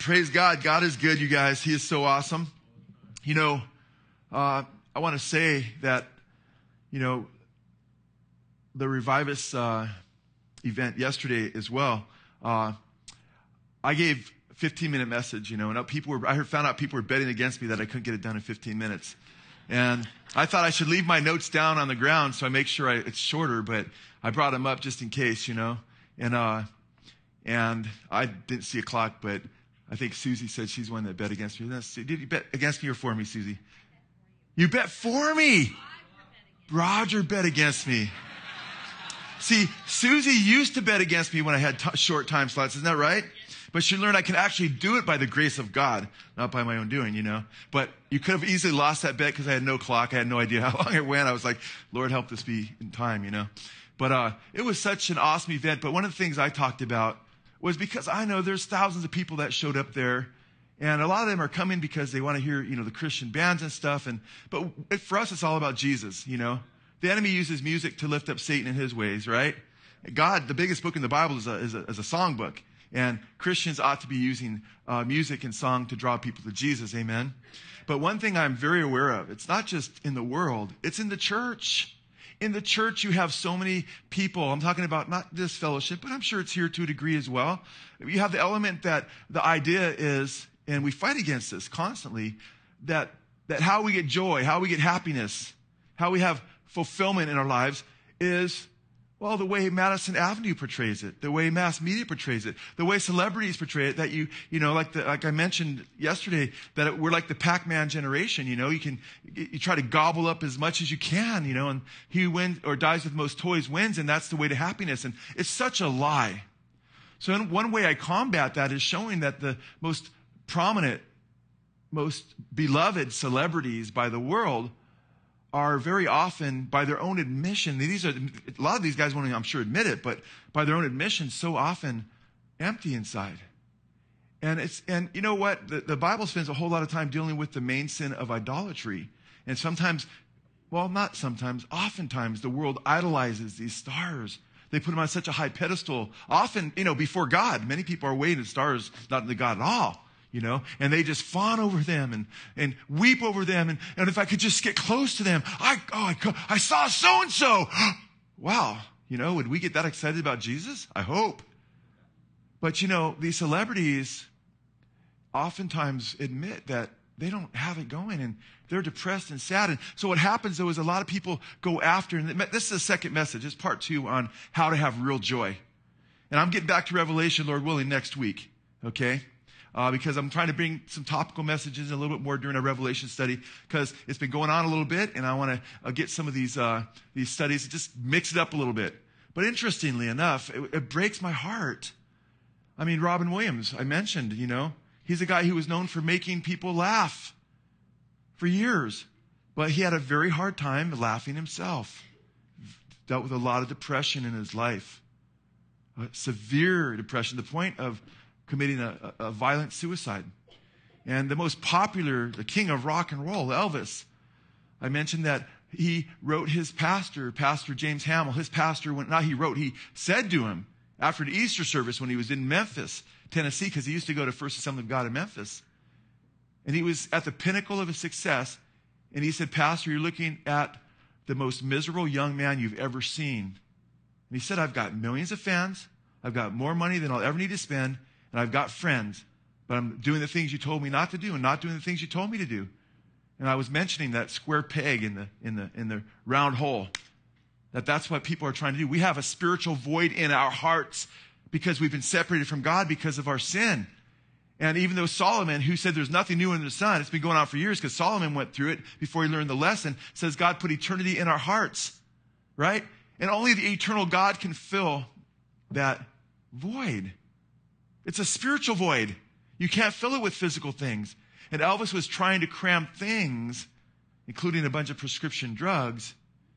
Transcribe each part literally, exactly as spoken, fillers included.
Praise God. God is good, you guys. He is so awesome. You know, uh, I want to say that, you know, the Revivus uh, event yesterday as well, uh, I gave a fifteen-minute message, you know, and people were, I heard, found out people were betting against me that I couldn't get it done in fifteen minutes. And I thought I should leave my notes down on the ground so I make sure I, it's shorter, but I brought them up just in case, you know. And uh, and I didn't see a clock, but I think Susie said she's one that bet against me. Did you bet against me or for me, Susie? You bet for me. Roger bet against me. See, Susie used to bet against me when I had t- short time slots. Isn't that right? But she learned I can actually do it by the grace of God, not by my own doing, you know. But you could have easily lost that bet because I had no clock. I had no idea how long it went. I was like, Lord, help this be in time, you know. But uh, it was such an awesome event. But one of the things I talked about was because I know there's thousands of people that showed up there. And a lot of them are coming because they want to hear, you know, the Christian bands and stuff. And but it, for us, it's all about Jesus, you know. The enemy uses music to lift up Satan in his ways, right? God, the biggest book in the Bible is a, is a, is a song book. And Christians ought to be using uh, music and song to draw people to Jesus, amen? But one thing I'm very aware of, it's not just in the world, it's in the church. In the church, you have so many people. I'm talking about not this fellowship, but I'm sure it's here to a degree as well. You have the element that the idea is, and we fight against this constantly, that, that how we get joy, how we get happiness, how we have fulfillment in our lives is, well, the way Madison Avenue portrays it, the way mass media portrays it, the way celebrities portray it, that you, you know, like the, like I mentioned yesterday, that it, we're like the Pac-Man generation, you know, you can, you try to gobble up as much as you can, you know, and he who wins or dies with most toys wins, and that's the way to happiness. And it's such a lie. So in one way I combat that is showing that the most prominent, most beloved celebrities by the world are very often, by their own admission, these are, a lot of these guys won't, I'm sure, admit it, but by their own admission, so often empty inside. And it's, and you know what? The, the Bible spends a whole lot of time dealing with the main sin of idolatry. And sometimes, well, not sometimes, oftentimes the world idolizes these stars. They put them on such a high pedestal, often, you know, before God. Many people are weighing stars, not the God at all. You know, and they just fawn over them and, and weep over them. And, and if I could just get close to them, I, oh, I, I saw so-and-so. Wow. You know, would we get that excited about Jesus? I hope. But, you know, these celebrities oftentimes admit that they don't have it going and they're depressed and sad. And so what happens, though, is a lot of people go after, and this is the second message. It's part two on how to have real joy. And I'm getting back to Revelation, Lord willing, next week. Okay? Uh, because I'm trying to bring some topical messages a little bit more during our Revelation study, because it's been going on a little bit, and I want to uh, get some of these uh, these studies, just mix it up a little bit. But interestingly enough, it, it breaks my heart. I mean, Robin Williams, I mentioned, you know, he's a guy who was known for making people laugh for years, but he had a very hard time laughing himself. Dealt with a lot of depression in his life, a severe depression, to the point of committing a, a violent suicide. And the most popular, the king of rock and roll, Elvis, I mentioned that he wrote his pastor, Pastor James Hamill, his pastor, when, not he wrote, he said to him after the Easter service when he was in Memphis, Tennessee, because he used to go to First Assembly of God in Memphis. And he was at the pinnacle of his success. And he said, Pastor, you're looking at the most miserable young man you've ever seen. And he said, I've got millions of fans. I've got more money than I'll ever need to spend. And I've got friends, but I'm doing the things you told me not to do and not doing the things you told me to do. And I was mentioning that square peg in the, in the, in the round hole, that that's what people are trying to do. We have a spiritual void in our hearts because we've been separated from God because of our sin. And even though Solomon, who said there's nothing new under the sun, it's been going on for years because Solomon went through it before he learned the lesson, says God put eternity in our hearts, right? And only the eternal God can fill that void. It's a spiritual void. You can't fill it with physical things. And Elvis was trying to cram things, including a bunch of prescription drugs,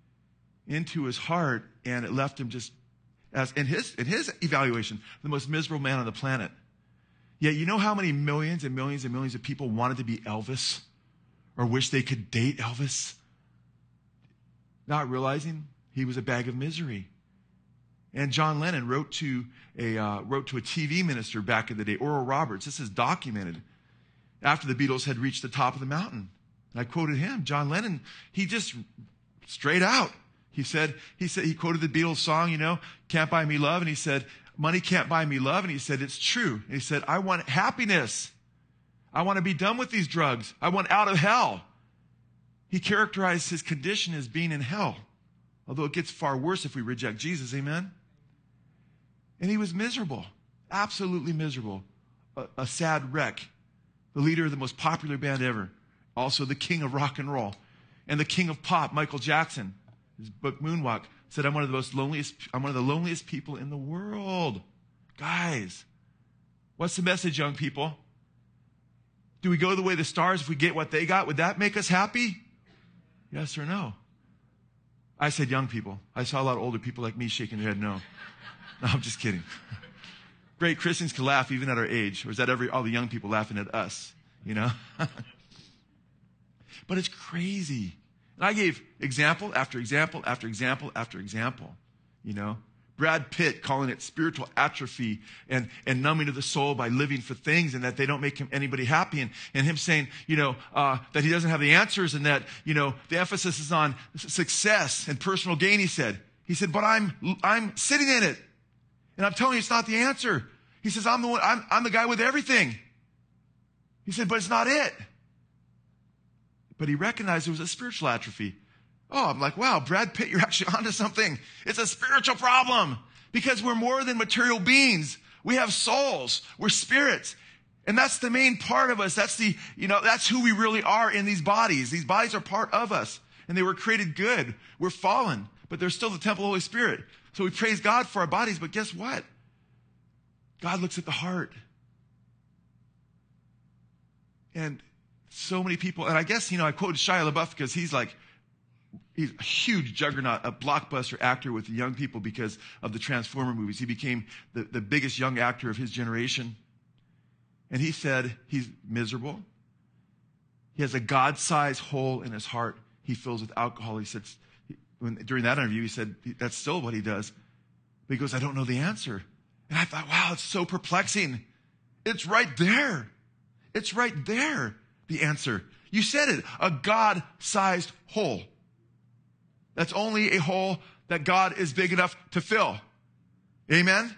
into his heart, and it left him just, as in his, in his evaluation, the most miserable man on the planet. Yet you know how many millions and millions and millions of people wanted to be Elvis or wish they could date Elvis? Not realizing he was a bag of misery. And John Lennon wrote to a uh, wrote to a T V minister back in the day, Oral Roberts. This is documented after the Beatles had reached the top of the mountain. And I quoted him. John Lennon, he just straight out. He said, he said, he quoted the Beatles song, you know, Can't Buy Me Love. And he said, money can't buy me love. And he said, it's true. And he said, I want happiness. I want to be done with these drugs. I want out of hell. He characterized his condition as being in hell, although it gets far worse if we reject Jesus. Amen. And he was miserable, absolutely miserable, a, a sad wreck, the leader of the most popular band ever, also the king of rock and roll, and the king of pop, Michael Jackson. His book Moonwalk said, I'm one of the most loneliest, I'm one of the loneliest people in the world. Guys, what's the message, young people? Do we go the way of the stars if we get what they got? Would that make us happy? Yes or no? I said young people. I saw a lot of older people like me shaking their head no. No, I'm just kidding. Great, Christians can laugh even at our age. Or is that every all the young people laughing at us? You know? But it's crazy. And I gave example after example after example after example. You know? Brad Pitt calling it spiritual atrophy and, and numbing of the soul by living for things and that they don't make him anybody happy. And, and him saying, you know, uh, that he doesn't have the answers and that, you know, the emphasis is on success and personal gain, he said. He said, but I'm, I'm sitting in it. And I'm telling you, it's not the answer. He says, I'm the one, I'm, I'm the guy with everything. He said, but it's not it. But he recognized it was a spiritual atrophy. Oh, I'm like, wow, Brad Pitt, you're actually onto something. It's a spiritual problem because we're more than material beings. We have souls. We're spirits. And that's the main part of us. That's the, you know, that's who we really are in these bodies. These bodies are part of us and they were created good. We're fallen, but they're still the temple of the Holy Spirit. So we praise God for our bodies, but guess what? God looks at the heart. And so many people, and I guess, you know, I quoted Shia LaBeouf because he's like, he's a huge juggernaut, a blockbuster actor with young people because of the Transformer movies. He became the, the biggest young actor of his generation. And he said he's miserable. He has a God-sized hole in his heart he fills with alcohol. He said, when, during that interview, he said, that's still what he does. But he goes, I don't know the answer. And I thought, wow, it's so perplexing. It's right there. It's right there, the answer. You said it, a God-sized hole. That's only a hole that God is big enough to fill. Amen?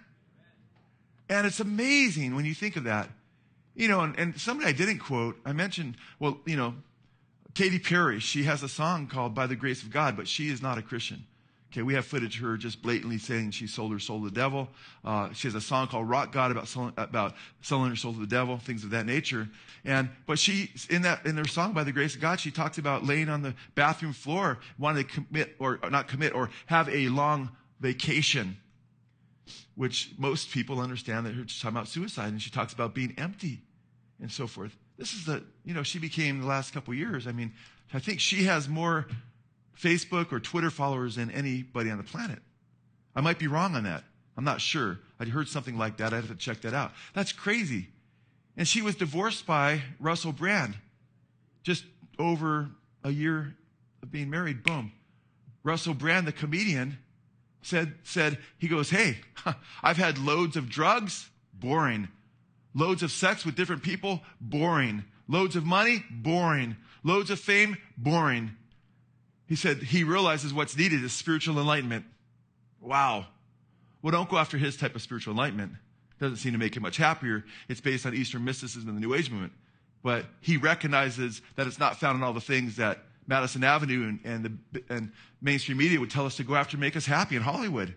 And it's amazing when you think of that. You know, and, and somebody I didn't quote, I mentioned, well, you know, Katy Perry, she has a song called By the Grace of God, but she is not a Christian. Okay, we have footage of her just blatantly saying she sold her soul to the devil. Uh, she has a song called Rock God about selling, about selling her soul to the devil, things of that nature. And but she in that in her song By the Grace of God, she talks about laying on the bathroom floor, wanting to commit or not commit or have a long vacation, which most people understand that her talking about suicide, and she talks about being empty and so forth. This is the you know she became the last couple of years. I mean, I think she has more Facebook or Twitter followers than anybody on the planet. I might be wrong on that. I'm not sure. I heard something like that. I'd have to check that out. That's crazy. And she was divorced by Russell Brand. Just over a year of being married, boom. Russell Brand, the comedian, said, said he goes, hey, I've had loads of drugs, boring. Loads of sex with different people, boring. Loads of money, boring. Loads of fame, boring. He said he realizes what's needed is spiritual enlightenment. Wow. Well, don't go after his type of spiritual enlightenment. Doesn't seem to make him much happier. It's based on Eastern mysticism and the New Age movement. But he recognizes that it's not found in all the things that Madison Avenue and, and, the, and mainstream media would tell us to go after and make us happy in Hollywood.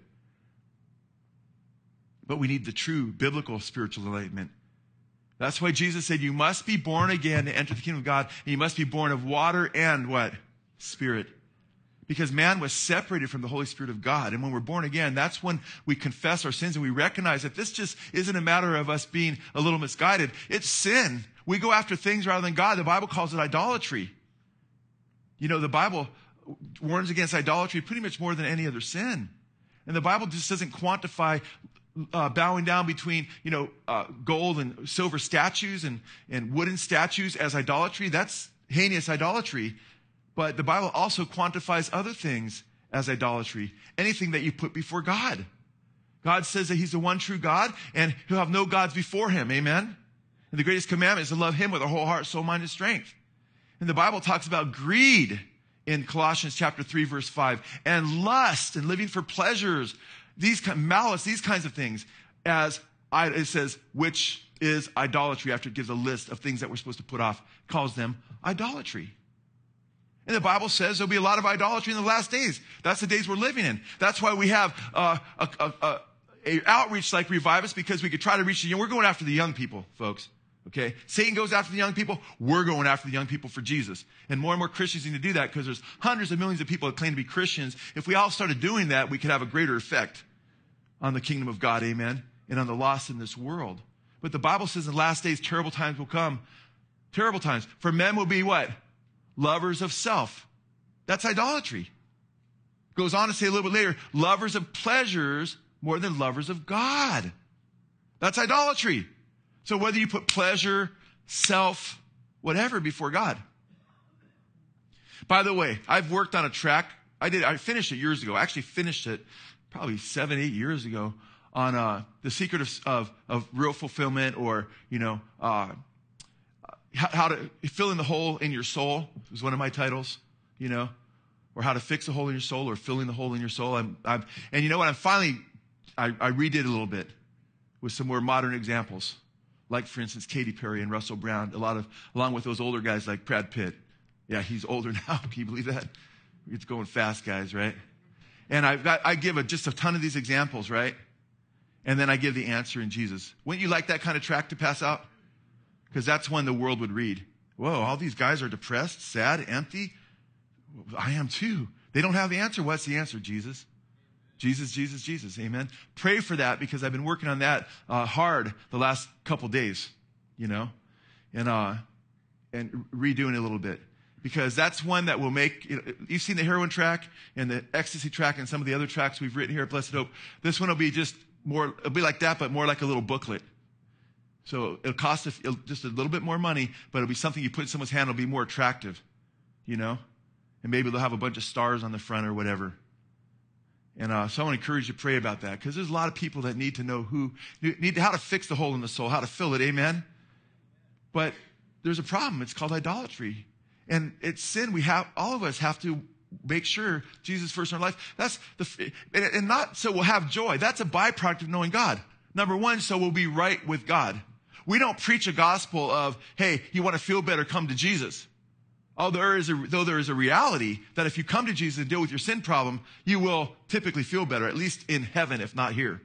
But we need the true biblical spiritual enlightenment. That's why Jesus said you must be born again to enter the kingdom of God. And you must be born of water and what? Spirit. Because man was separated from the Holy Spirit of God. And when we're born again, that's when we confess our sins and we recognize that this just isn't a matter of us being a little misguided. It's sin. We go after things rather than God. The Bible calls it idolatry. You know, the Bible warns against idolatry pretty much more than any other sin. And the Bible just doesn't quantify uh, bowing down between, you know, uh, gold and silver statues and, and wooden statues as idolatry. That's heinous idolatry. But the Bible also quantifies other things as idolatry. Anything that you put before God. God says that he's the one true God and he'll have no gods before him. Amen. And the greatest commandment is to love him with our whole heart, soul, mind, and strength. And the Bible talks about greed in Colossians chapter three, verse five, and lust and living for pleasures, these malice, these kinds of things, as it says, which is idolatry, after it gives a list of things that we're supposed to put off, calls them idolatry. And the Bible says there'll be a lot of idolatry in the last days. That's the days we're living in. That's why we have uh, a, a, a, a outreach like Revive Us, because we could try to reach the young. We're going after the young people, folks. Okay? Satan goes after the young people. We're going after the young people for Jesus. And more and more Christians need to do that, because there's hundreds of millions of people that claim to be Christians. If we all started doing that, we could have a greater effect on the kingdom of God. Amen. And on the lost in this world. But the Bible says in the last days, terrible times will come. Terrible times. For men will be what? Lovers of self. That's idolatry. Goes on to say a little bit later, lovers of pleasures more than lovers of God. That's idolatry. So whether you put pleasure, self, whatever before God. By the way, I've worked on a track. I did. I finished it years ago. I actually finished it probably seven, eight years ago on uh, the secret of, of, of real fulfillment, or, you know, uh, how, how to fill in the hole in your soul was one of my titles, you know, or how to fix a hole in your soul, or filling the hole in your soul. I'm, I'm, and you know what? I'm finally, I, I redid it a little bit with some more modern examples, like, for instance, Katy Perry and Russell Brown, a lot of, along with those older guys like Brad Pitt. Yeah, he's older now. Can you believe that? It's going fast, guys, right? And I've got, I give a, just a ton of these examples, right? And then I give the answer in Jesus. Wouldn't you like that kind of track to pass out? Because that's when the world would read. Whoa, all these guys are depressed, sad, empty. I am too. They don't have the answer. What's the answer? Jesus. Jesus, Jesus, Jesus. Amen. Pray for that, because I've been working on that uh, hard the last couple days, you know, and uh, and redoing it a little bit. Because that's one that will make, you know, you've seen the heroin track and the ecstasy track and some of the other tracks we've written here at Blessed Hope. This one will be just more, it'll be like that, but more like a little booklet. So it'll cost a, it'll, just a little bit more money, but it'll be something you put in someone's hand. It'll be more attractive, you know, and maybe they'll have a bunch of stars on the front or whatever. And uh, so I want to encourage you to pray about that, because there's a lot of people that need to know who, need how to fix the hole in the soul, how to fill it. Amen. But there's a problem. It's called idolatry. And it's sin. We have, all of us have to make sure Jesus first in our life. That's the, and, and not so we'll have joy. That's a byproduct of knowing God. Number one, so we'll be right with God. We don't preach a gospel of, hey, you want to feel better, come to Jesus. Oh, there is a, though there is a reality that if you come to Jesus and deal with your sin problem, you will typically feel better, at least in heaven, if not here.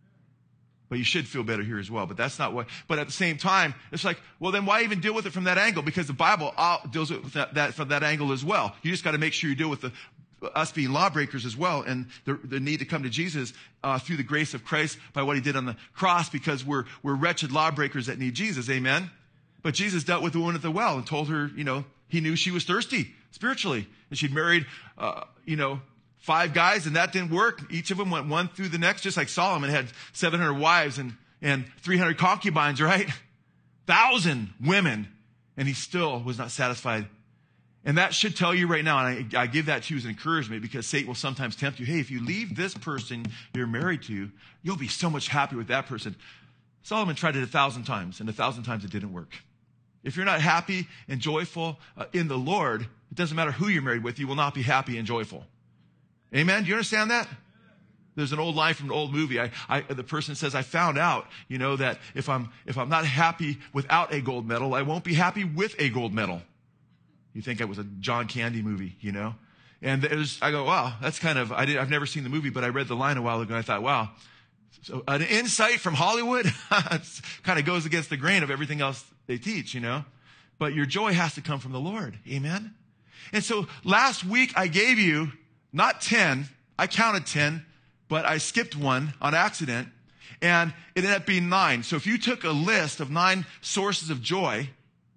But you should feel better here as well. But that's not what, but at the same time, it's like, well, then why even deal with it from that angle? Because the Bible deals with that, that from that angle as well. You just got to make sure you deal with the, us being lawbreakers as well, and the, the need to come to Jesus uh, through the grace of Christ by what he did on the cross, because we're, we're wretched lawbreakers that need Jesus. Amen. But Jesus dealt with the woman at the well and told her, you know, he knew she was thirsty spiritually, and she'd married, uh, you know, five guys, and that didn't work. Each of them went one through the next, just like Solomon had seven hundred wives and, and three hundred concubines, right? Thousand women, and he still was not satisfied. And that should tell you right now, and I, I give that to you as encouragement, because Satan will sometimes tempt you. Hey, if you leave this person you're married to, you'll be so much happier with that person. Solomon tried it a thousand times, and a thousand times it didn't work. If you're not happy and joyful uh, in the Lord, it doesn't matter who you're married with, you will not be happy and joyful. Amen? Do you understand that? There's an old line from an old movie. I, I, the person says, I found out, you know, that if I'm, if I'm not happy without a gold medal, I won't be happy with a gold medal. You think it was a John Candy movie, you know? And it was, I go, wow, that's kind of, I did, I've never seen the movie, but I read the line a while ago and I thought, wow. So an insight from Hollywood kind of goes against the grain of everything else they teach, you know? But your joy has to come from the Lord. Amen? And so last week I gave you not ten, I counted ten, but I skipped one on accident, and it ended up being nine. So if you took a list of nine sources of joy,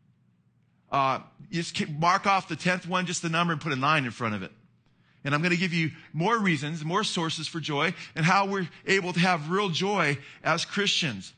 uh, you just mark off the tenth one, just the number, and put a nine in front of it. And I'm going to give you more reasons, more sources for joy, and how we're able to have real joy as Christians.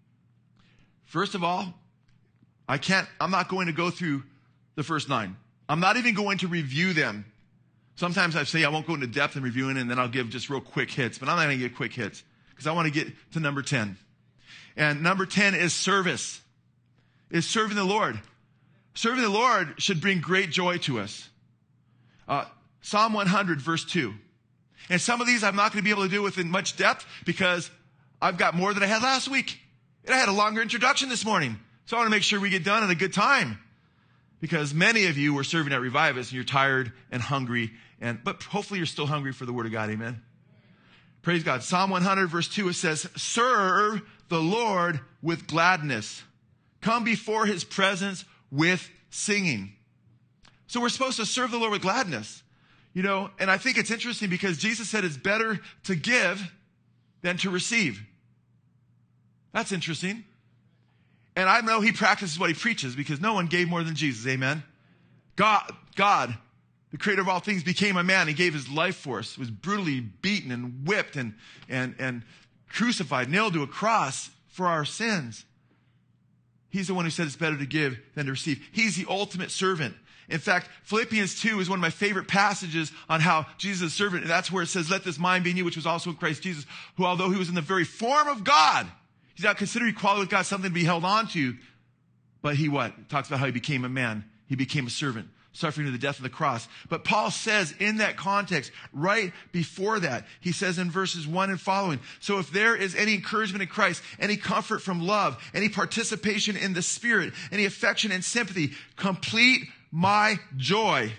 First of all, I can't, I'm not going to go through the first nine. I'm not even going to review them. Sometimes I say I won't go into depth in reviewing, and then I'll give just real quick hits, but I'm not going to give quick hits, because I want to get to number ten. And number ten is service, is serving the Lord. Serving the Lord should bring great joy to us. Uh, Psalm one hundred, verse two. And some of these I'm not going to be able to do with in much depth because I've got more than I had last week. And I had a longer introduction this morning. So I want to make sure we get done in a good time. Because many of you were serving at Revive Us and you're tired and hungry. And but hopefully you're still hungry for the Word of God. Amen. Praise God. Psalm one hundred, verse two, it says, serve the Lord with gladness. Come before his presence with singing. So we're supposed to serve the Lord with gladness. You know, and I think it's interesting because Jesus said it's better to give than to receive. That's interesting. And I know he practices what he preaches because no one gave more than Jesus. Amen. God, God, the creator of all things, became a man. He gave his life for us, was brutally beaten and whipped and, and, and crucified, nailed to a cross for our sins. He's the one who said it's better to give than to receive. He's the ultimate servant. In fact, Philippians two is one of my favorite passages on how Jesus is a servant. And that's where it says, let this mind be in you, which was also in Christ Jesus, who although he was in the very form of God, he's not considered equality with God something to be held on to. But he what? It talks about how he became a man. He became a servant, suffering to the death of the cross. But Paul says in that context, right before that, he says in verses one and following, so if there is any encouragement in Christ, any comfort from love, any participation in the Spirit, any affection and sympathy, complete my joy.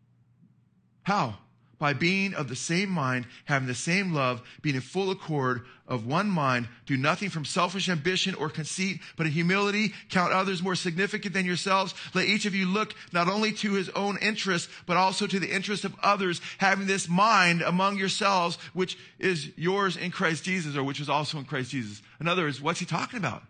How? By being of the same mind, having the same love, being in full accord of one mind, do nothing from selfish ambition or conceit, but in humility count others more significant than yourselves. Let each of you look not only to his own interest, but also to the interest of others, having this mind among yourselves, which is yours in Christ Jesus, or which is also in Christ Jesus. In other words, what's he talking about?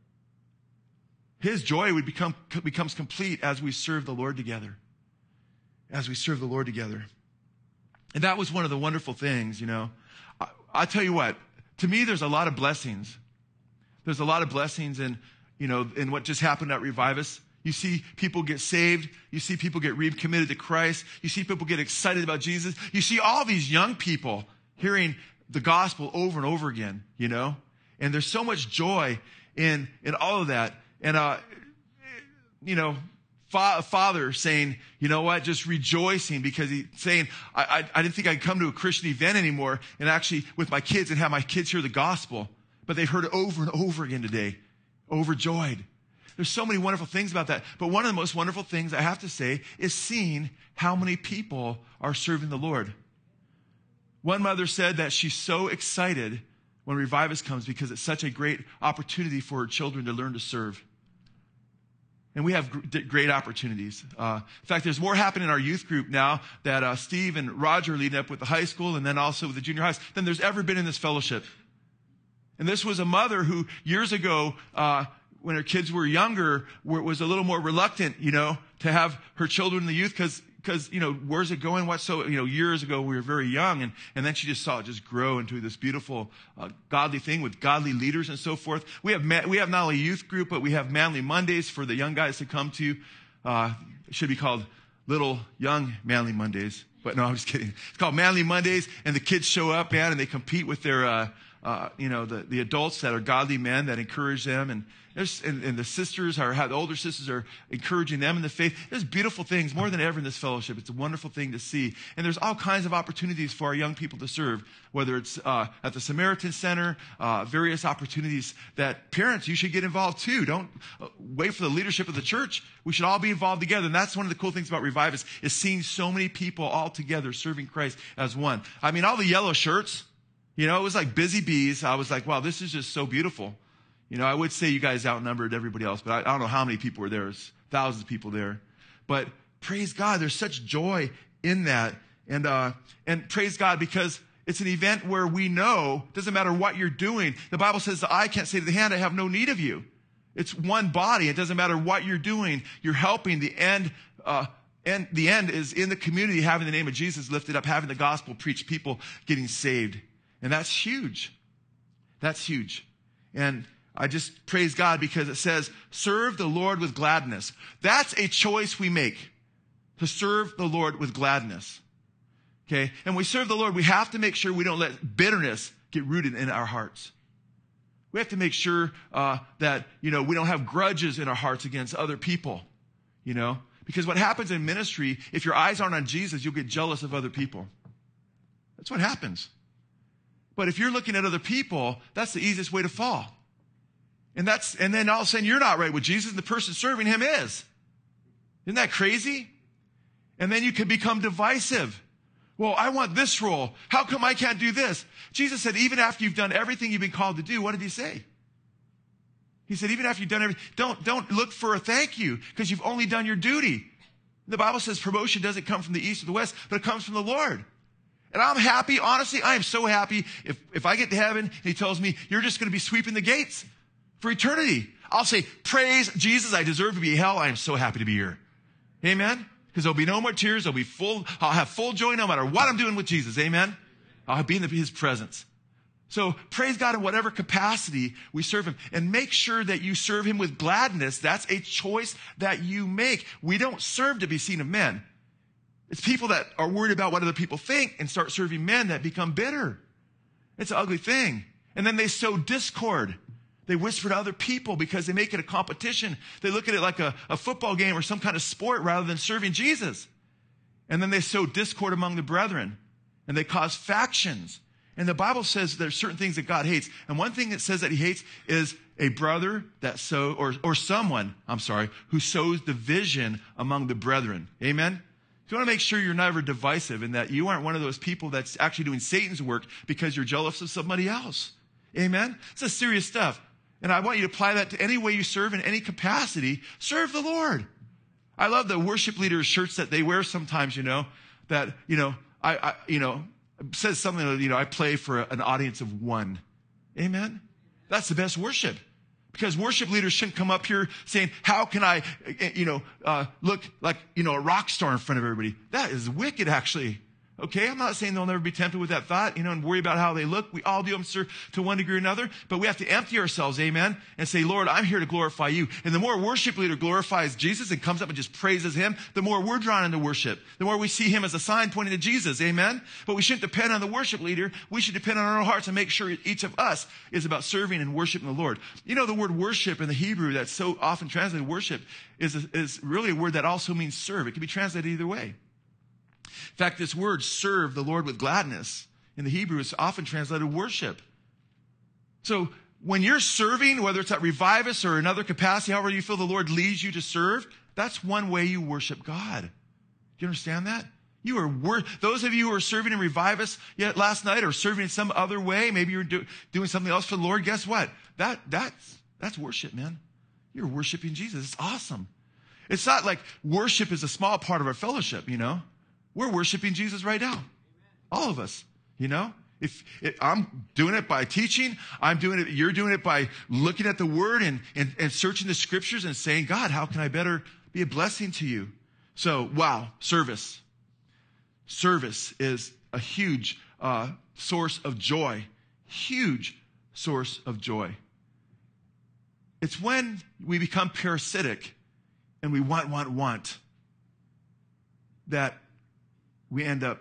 His joy would become becomes complete as we serve the Lord together. As we serve the Lord together. And that was one of the wonderful things, you know. I, I tell you what, to me, there's a lot of blessings. There's a lot of blessings in, you know, in what just happened at Revive Us. You see people get saved. You see people get recommitted to Christ. You see people get excited about Jesus. You see all these young people hearing the gospel over and over again, you know. And there's so much joy in, in all of that. And, uh, you know, fa- father saying, you know what, just rejoicing because he's saying, I, I, I didn't think I'd come to a Christian event anymore and actually with my kids and have my kids hear the gospel. But they've heard it over and over again today. Overjoyed. There's so many wonderful things about that. But one of the most wonderful things I have to say is seeing how many people are serving the Lord. One mother said that she's so excited when Revive Us comes because it's such a great opportunity for her children to learn to serve. And we have great opportunities. Uh, in fact, there's more happening in our youth group now that uh, Steve and Roger are leading up with the high school and then also with the junior highs than there's ever been in this fellowship. And this was a mother who years ago, uh, when her kids were younger, were, was a little more reluctant, you know, to have her children in the youth because Because, you know, where's it going? What? So, you know, years ago we were very young and, and then she just saw it just grow into this beautiful, uh, godly thing with godly leaders and so forth. We have, ma- we have not only a youth group, but we have Manly Mondays for the young guys to come to. Uh, it should be called Little Young Manly Mondays. But no, I'm just kidding. It's called Manly Mondays and the kids show up, man, and they compete with their, uh, uh, you know, the, the adults that are godly men that encourage them. And there's, and, and the sisters are, the older sisters are encouraging them in the faith. There's beautiful things more than ever in this fellowship. It's a wonderful thing to see. And there's all kinds of opportunities for our young people to serve, whether it's uh, at the Samaritan Center, uh, various opportunities that parents, you should get involved too. Don't uh, wait for the leadership of the church. We should all be involved together. And that's one of the cool things about Revive Us is seeing so many people all together serving Christ as one. I mean, all the yellow shirts, you know, it was like busy bees. I was like, wow, this is just so beautiful. You know, I would say you guys outnumbered everybody else, but I, I don't know how many people were there. There's thousands of people there. But praise God, there's such joy in that. And uh, and praise God because it's an event where we know, doesn't matter what you're doing. The Bible says the eye can't say to the hand, I have no need of you. It's one body. It doesn't matter what you're doing. You're helping. The end, uh, and the end is in the community, having the name of Jesus lifted up, having the gospel preached, people getting saved. And that's huge. That's huge. And I just praise God because it says, serve the Lord with gladness. That's a choice we make, to serve the Lord with gladness. Okay? And we serve the Lord, we have to make sure we don't let bitterness get rooted in our hearts. We have to make sure uh, that, you know, we don't have grudges in our hearts against other people, you know. Because what happens in ministry, if your eyes aren't on Jesus, you'll get jealous of other people. That's what happens. But if you're looking at other people, that's the easiest way to fall. And that's, and then all of a sudden you're not right with Jesus and the person serving him is. Isn't that crazy? And then you can become divisive. Well, I want this role. How come I can't do this? Jesus said, even after you've done everything you've been called to do, what did he say? He said, even after you've done everything, don't, don't look for a thank you because you've only done your duty. The Bible says promotion doesn't come from the east or the west, but it comes from the Lord. And I'm happy, honestly, I am so happy if, if I get to heaven and he tells me, you're just going to be sweeping the gates for eternity. I'll say, praise Jesus, I deserve to be in hell. I am so happy to be here. Amen? Because there'll be no more tears. There'll be full, I'll have full joy no matter what I'm doing with Jesus. Amen? I'll be in his presence. So praise God in whatever capacity we serve him. And make sure that you serve him with gladness. That's a choice that you make. We don't serve to be seen of men. It's people that are worried about what other people think and start serving men that become bitter. It's an ugly thing. And then they sow discord. They whisper to other people because they make it a competition. They look at it like a, a football game or some kind of sport rather than serving Jesus. And then they sow discord among the brethren. And they cause factions. And the Bible says there's certain things that God hates. And one thing that says that he hates is a brother that sow, or, or someone, I'm sorry, who sows division among the brethren. Amen? So you want to make sure you're never divisive and that you aren't one of those people that's actually doing Satan's work because you're jealous of somebody else. Amen? This is serious stuff. And I want you to apply that to any way you serve in any capacity. Serve the Lord. I love the worship leaders' shirts that they wear sometimes, you know, that, you know, I, I you know, says something that, you know, I play for an audience of one. Amen? That's the best worship. Because worship leaders shouldn't come up here saying, how can I, you know, uh, look like, you know, a rock star in front of everybody? That is wicked, actually. Okay, I'm not saying they'll never be tempted with that thought, you know, and worry about how they look. We all do them, sir, to one degree or another. But we have to empty ourselves, amen, and say, Lord, I'm here to glorify you. And the more a worship leader glorifies Jesus and comes up and just praises him, the more we're drawn into worship. The more we see him as a sign pointing to Jesus, amen? But we shouldn't depend on the worship leader. We should depend on our own hearts and make sure each of us is about serving and worshiping the Lord. You know, the word worship in the Hebrew that's so often translated worship is, is really a word that also means serve. It can be translated either way. In fact, this word, serve the Lord with gladness, in the Hebrew is often translated worship. So when you're serving, whether it's at Revive Us or another capacity, however you feel the Lord leads you to serve, that's one way you worship God. Do you understand that? You are wor- Those of you who are serving in Revive Us yet last night or serving in some other way, maybe you're do- doing something else for the Lord, guess what? That, that's, that's worship, man. You're worshiping Jesus. It's awesome. It's not like worship is a small part of our fellowship, you know. We're worshiping Jesus right now. All of us, you know. If it, I'm doing it by teaching, I'm doing it, you're doing it by looking at the word and, and, and searching the scriptures and saying, God, how can I better be a blessing to you? So, wow, service. Service is a huge uh, source of joy. Huge source of joy. It's when we become parasitic and we want, want, want that we end up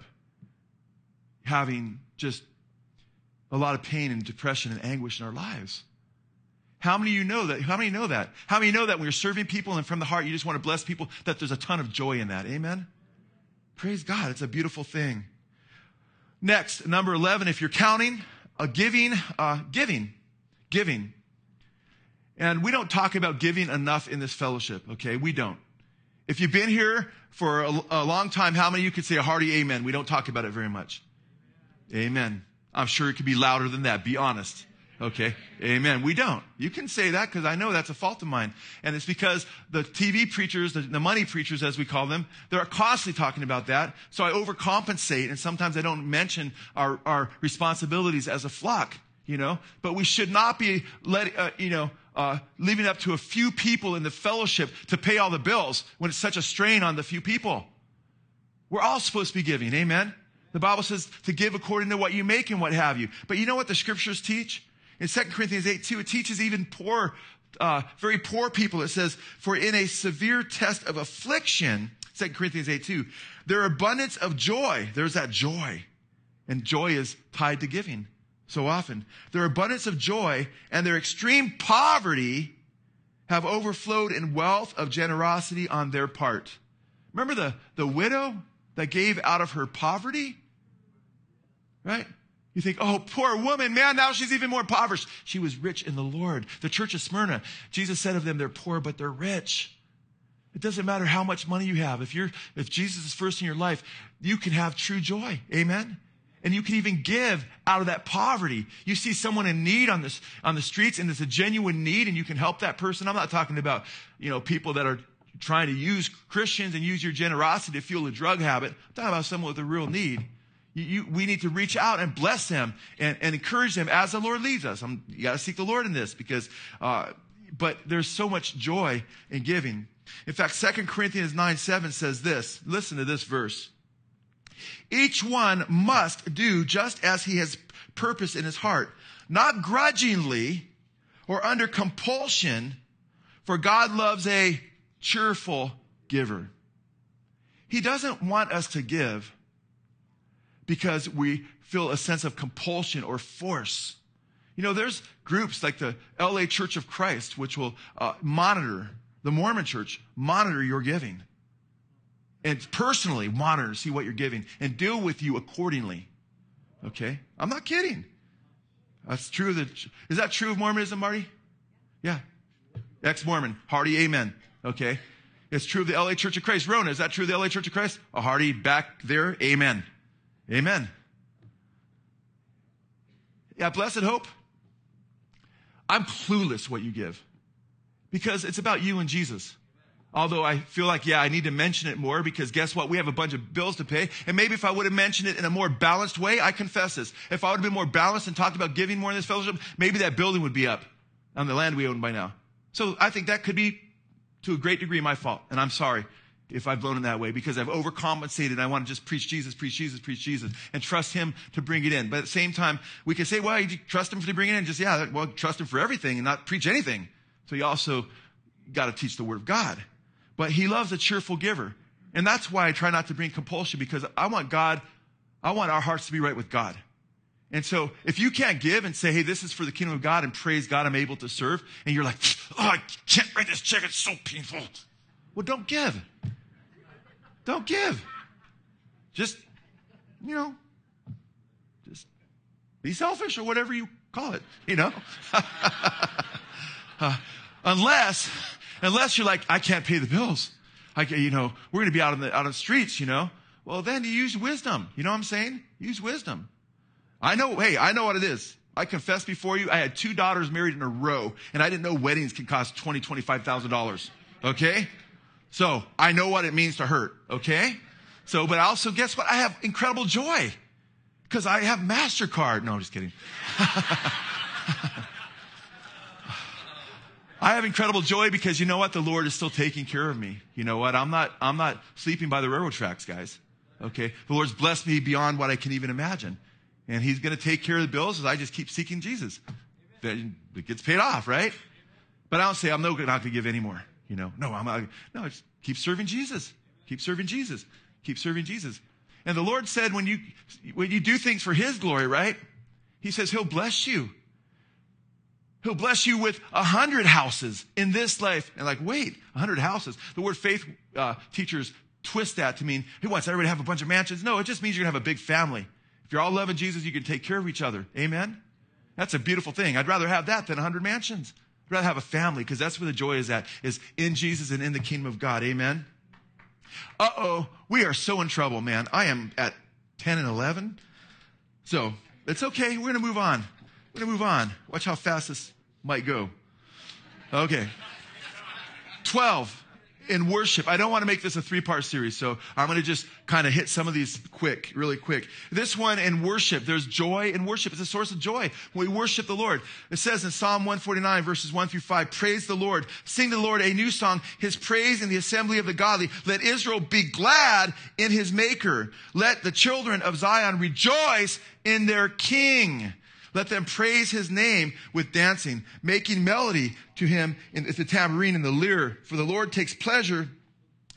having just a lot of pain and depression and anguish in our lives. How many of you know that? How many know that? How many know that when you're serving people and from the heart you just want to bless people, that there's a ton of joy in that? Amen? Praise God. It's a beautiful thing. Next, number eleven, if you're counting, uh, giving, uh, giving, giving. And we don't talk about giving enough in this fellowship, okay? We don't. If you've been here for a, a long time, how many of you could say a hearty amen? We don't talk about it very much. Amen. I'm sure it could be louder than that. Be honest. Okay. Amen. We don't. You can say that because I know that's a fault of mine. And it's because the T V preachers, the, the money preachers, as we call them, they're constantly talking about that. So I overcompensate, and sometimes I don't mention our, our responsibilities as a flock, you know. But we should not be let, uh, you know, Uh, leaving up to a few people in the fellowship to pay all the bills when it's such a strain on the few people. We're all supposed to be giving. Amen. The Bible says to give according to what you make and what have you. But you know what the scriptures teach? In Second Corinthians eight two, it teaches even poor, uh, very poor people. It says, for in a severe test of affliction, Second Corinthians eight two, their abundance of joy, there's that joy. And joy is tied to giving. So often. Their abundance of joy and their extreme poverty have overflowed in wealth of generosity on their part. Remember the, the widow that gave out of her poverty? Right? You think, oh, poor woman, man, now she's even more impoverished. She was rich in the Lord. The church of Smyrna, Jesus said of them, they're poor, but they're rich. It doesn't matter how much money you have. If you're, if Jesus is first in your life, you can have true joy. Amen? And you can even give out of that poverty. You see someone in need on this, on the streets, and it's a genuine need, and you can help that person. I'm not talking about, you know, people that are trying to use Christians and use your generosity to fuel a drug habit. I'm talking about someone with a real need. You, you, we need to reach out and bless them and, and encourage them as the Lord leads us. I'm, you got to seek the Lord in this because, uh, but there's so much joy in giving. In fact, Second Corinthians nine seven says this. Listen to this verse. Each one must do just as he has purpose in his heart, not grudgingly or under compulsion, for God loves a cheerful giver. He doesn't want us to give because we feel a sense of compulsion or force. You know, there's groups like the L A Church of Christ, which will uh, monitor, the Mormon Church, monitor your giving. And personally monitor, see what you're giving, and deal with you accordingly. Okay? I'm not kidding. That's true of the, is that true of Mormonism, Marty? Yeah. Ex-Mormon. Hearty amen. Okay? It's true of the L A Church of Christ. Rona, is that true of the L A Church of Christ? A hearty back there. Amen. Amen. Yeah, Blessed Hope. I'm clueless what you give. Because it's about you and Jesus. Although I feel like, yeah, I need to mention it more because guess what? We have a bunch of bills to pay. And maybe if I would have mentioned it in a more balanced way, I confess this. If I would have been more balanced and talked about giving more in this fellowship, maybe that building would be up on the land we own by now. So I think that could be, to a great degree, my fault. And I'm sorry if I've blown it that way because I've overcompensated. I want to just preach Jesus, preach Jesus, preach Jesus, and trust him to bring it in. But at the same time, we can say, well, you trust him to bring it in. Just, yeah, well, trust him for everything and not preach anything. So you also got to teach the word of God. But he loves a cheerful giver. And that's why I try not to bring compulsion because I want God, I want our hearts to be right with God. And so if you can't give and say, hey, this is for the kingdom of God and praise God, I'm able to serve. And you're like, oh, I can't write this check. It's so painful. Well, don't give. Don't give. Just, you know, just be selfish or whatever you call it, you know. uh, unless... Unless you're like, I can't pay the bills. I, you know, we're going to be out on the, out on the streets, you know. Well, then you use wisdom. You know what I'm saying? Use wisdom. I know, hey, I know what it is. I confess before you, I had two daughters married in a row, and I didn't know weddings can cost twenty thousand dollars, twenty-five thousand dollars. Okay? So, I know what it means to hurt. Okay? So, but also, guess what? I have incredible joy. Because I have MasterCard. No, I'm just kidding. I have incredible joy because you know what? The Lord is still taking care of me. You know what? I'm not, I'm not sleeping by the railroad tracks, guys. Okay? The Lord's blessed me beyond what I can even imagine. And he's going to take care of the bills as I just keep seeking Jesus. Then it gets paid off, right? But I don't say I'm not going to give anymore. You know, no, I'm not. No, just keep serving Jesus. Keep serving Jesus. Keep serving Jesus. And the Lord said when you, when you do things for his glory, right? He says he'll bless you. He'll bless you with a hundred houses in this life. And like, wait, a hundred houses. The word faith uh, teachers twist that to mean he wants everybody to have a bunch of mansions. No, it just means you're going to have a big family. If you're all loving Jesus, you can take care of each other. Amen? That's a beautiful thing. I'd rather have that than a hundred mansions. I'd rather have a family because that's where the joy is at, is in Jesus and in the kingdom of God. Amen? Uh-oh, we are so in trouble, man. I am at ten and eleven. So it's okay. We're going to move on. We're going to move on. Watch how fast this might go. Okay. twelve, in worship. I don't want to make this a three-part series, so I'm going to just kind of hit some of these quick, really quick. This one in worship, there's joy in worship. It's a source of joy when we worship the Lord. It says in Psalm one forty-nine, verses one through five, praise the Lord. Sing to the Lord a new song, his praise in the assembly of the godly. Let Israel be glad in his maker. Let the children of Zion rejoice in their king. Let them praise his name with dancing, making melody to him in the tambourine and the lyre. For the Lord takes pleasure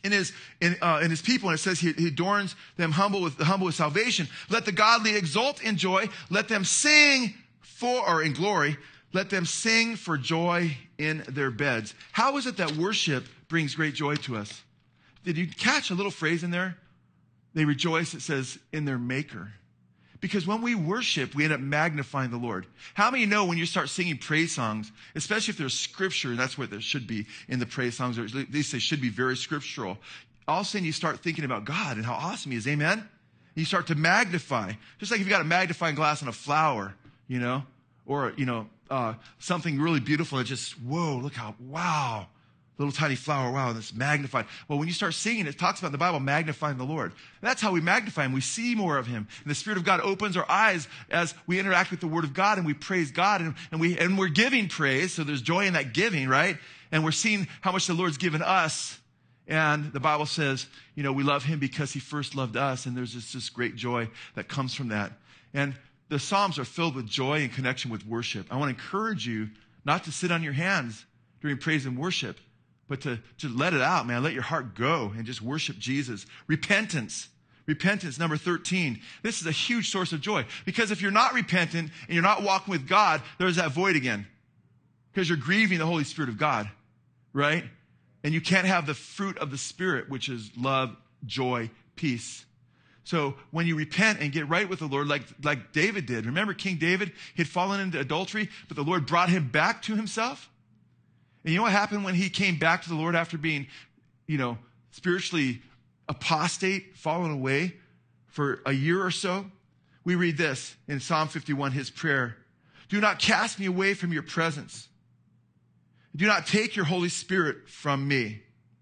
in his, in, uh, in his people. And it says he, he adorns them humble with, the humble with salvation. Let the godly exult in joy. Let them sing for, or in glory. Let them sing for joy in their beds. How is it that worship brings great joy to us? Did you catch a little phrase in there? They rejoice, it says, in their maker. Because when we worship, we end up magnifying the Lord. How many know when you start singing praise songs, especially if there's scripture, and that's what there should be in the praise songs, or at least they should be very scriptural. All of a sudden you start thinking about God and how awesome he is. Amen? And you start to magnify. Just like if you got a magnifying glass on a flower, you know, or, you know, uh, something really beautiful that just, whoa, look how, wow. Little tiny flower, wow, that's magnified. Well, when you start singing, it talks about in the Bible magnifying the Lord. And that's how we magnify him. We see more of him. And the Spirit of God opens our eyes as we interact with the Word of God and we praise God and, and, we, and we're giving praise. So there's joy in that giving, right? And we're seeing how much the Lord's given us. And the Bible says, you know, we love him because he first loved us. And there's just this great joy that comes from that. And the Psalms are filled with joy in connection with worship. I want to encourage you not to sit on your hands during praise and worship, but to, to let it out, man. Let your heart go and just worship Jesus. Repentance. Repentance, number thirteen. This is a huge source of joy. Because if you're not repentant and you're not walking with God, there's that void again. Because you're grieving the Holy Spirit of God, right? And you can't have the fruit of the Spirit, which is love, joy, peace. So when you repent and get right with the Lord, like, like David did. Remember King David? He had fallen into adultery, but the Lord brought him back to himself. And you know what happened when he came back to the Lord after being, you know, spiritually apostate, fallen away for a year or so? We read this in Psalm fifty-one, his prayer. Do not cast me away from your presence. Do not take your Holy Spirit from me.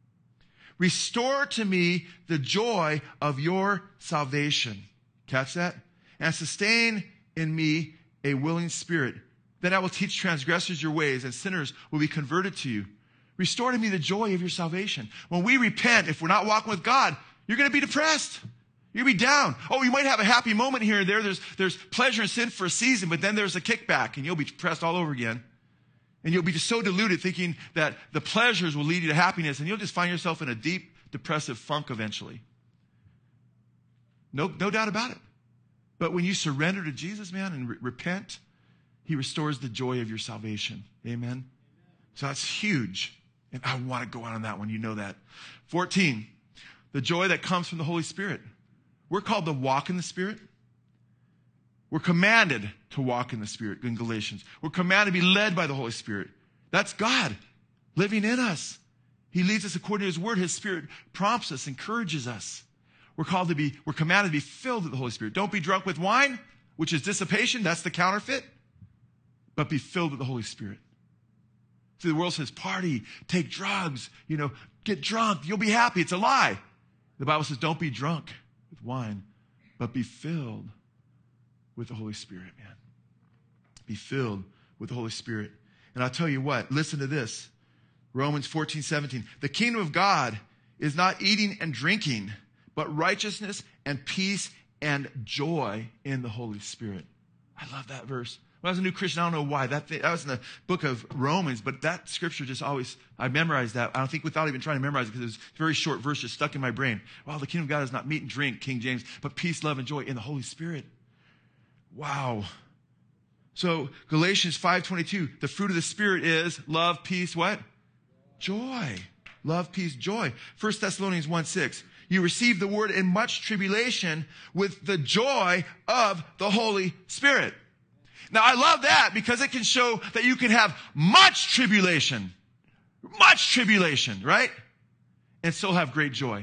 Restore to me the joy of your salvation. Catch that? And sustain in me a willing spirit. Then I will teach transgressors your ways, and sinners will be converted to you. Restore to me the joy of your salvation. When we repent, if we're not walking with God, you're going to be depressed. You're going to be down. Oh, you might have a happy moment here and there. There's, there's pleasure and sin for a season, but then there's a kickback, and you'll be depressed all over again. And you'll be just so deluded thinking that the pleasures will lead you to happiness, and you'll just find yourself in a deep, depressive funk eventually. No, no doubt about it. But when you surrender to Jesus, man, and re- repent, he restores the joy of your salvation. Amen? So that's huge. And I want to go on on that one. You know that. fourteen, the joy that comes from the Holy Spirit. We're called to walk in the Spirit. We're commanded to walk in the Spirit in Galatians. We're commanded to be led by the Holy Spirit. That's God living in us. He leads us according to his word. His Spirit prompts us, encourages us. We're called to be, we're commanded to be filled with the Holy Spirit. Don't be drunk with wine, which is dissipation. That's the counterfeit. But be filled with the Holy Spirit. See, the world says, party, take drugs, you know, get drunk, you'll be happy. It's a lie. The Bible says, don't be drunk with wine, but be filled with the Holy Spirit, man. Be filled with the Holy Spirit. And I'll tell you what, listen to this. Romans fourteen, seventeen. The kingdom of God is not eating and drinking, but righteousness and peace and joy in the Holy Spirit. I love that verse. When I was a new Christian, I don't know why. That, thing, that was in the book of Romans, but that scripture just always, I memorized that. I don't think without even trying to memorize it because it was a very short verse just stuck in my brain. Wow, the kingdom of God is not meat and drink, King James, but peace, love, and joy in the Holy Spirit. Wow. So Galatians five twenty-two, the fruit of the Spirit is love, peace, what? Joy. Love, peace, joy. First Thessalonians one six. You received the word in much tribulation with the joy of the Holy Spirit. Now, I love that because it can show that you can have much tribulation, much tribulation, right? And still have great joy.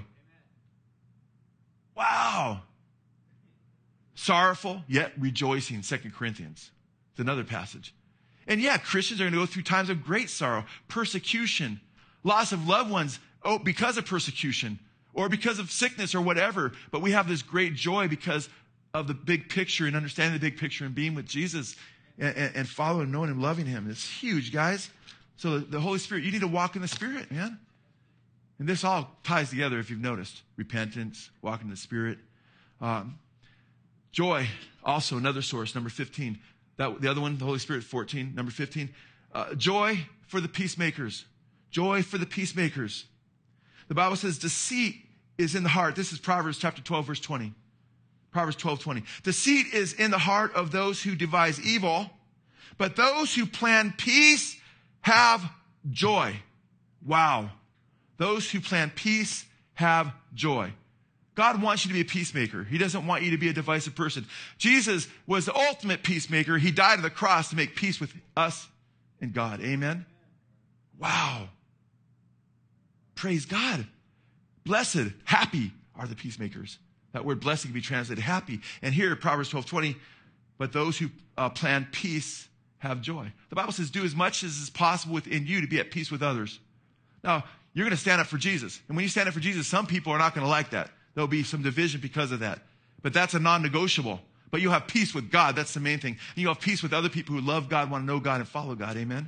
Wow. Sorrowful, yet rejoicing, Second Corinthians. It's another passage. And yeah, Christians are going to go through times of great sorrow, persecution, loss of loved ones, oh, because of persecution or because of sickness or whatever. But we have this great joy because of the big picture and understanding the big picture and being with Jesus and, and, and following, knowing him, loving him. It's huge, guys. So the, the Holy Spirit, you need to walk in the Spirit, man. And this all ties together if you've noticed. Repentance, walking in the Spirit. Um, joy, also another source, number fifteen. That, the other one, the Holy Spirit, fourteen. Number fifteen. Uh, joy for the peacemakers. Joy for the peacemakers. The Bible says deceit is in the heart. This is Proverbs chapter twelve, verse twenty. Proverbs twelve, twenty. Deceit is in the heart of those who devise evil, but those who plan peace have joy. Wow. Those who plan peace have joy. God wants you to be a peacemaker. He doesn't want you to be a divisive person. Jesus was the ultimate peacemaker. He died on the cross to make peace with us and God. Amen? Wow. Praise God. Blessed, happy are the peacemakers. That word blessed can be translated happy. And here, Proverbs twelve, twenty, but those who uh, plan peace have joy. The Bible says, do as much as is possible within you to be at peace with others. Now, you're going to stand up for Jesus. And when you stand up for Jesus, some people are not going to like that. There'll be some division because of that. But that's a non-negotiable. But you'll have peace with God. That's the main thing. And you'll have peace with other people who love God, want to know God, and follow God. Amen?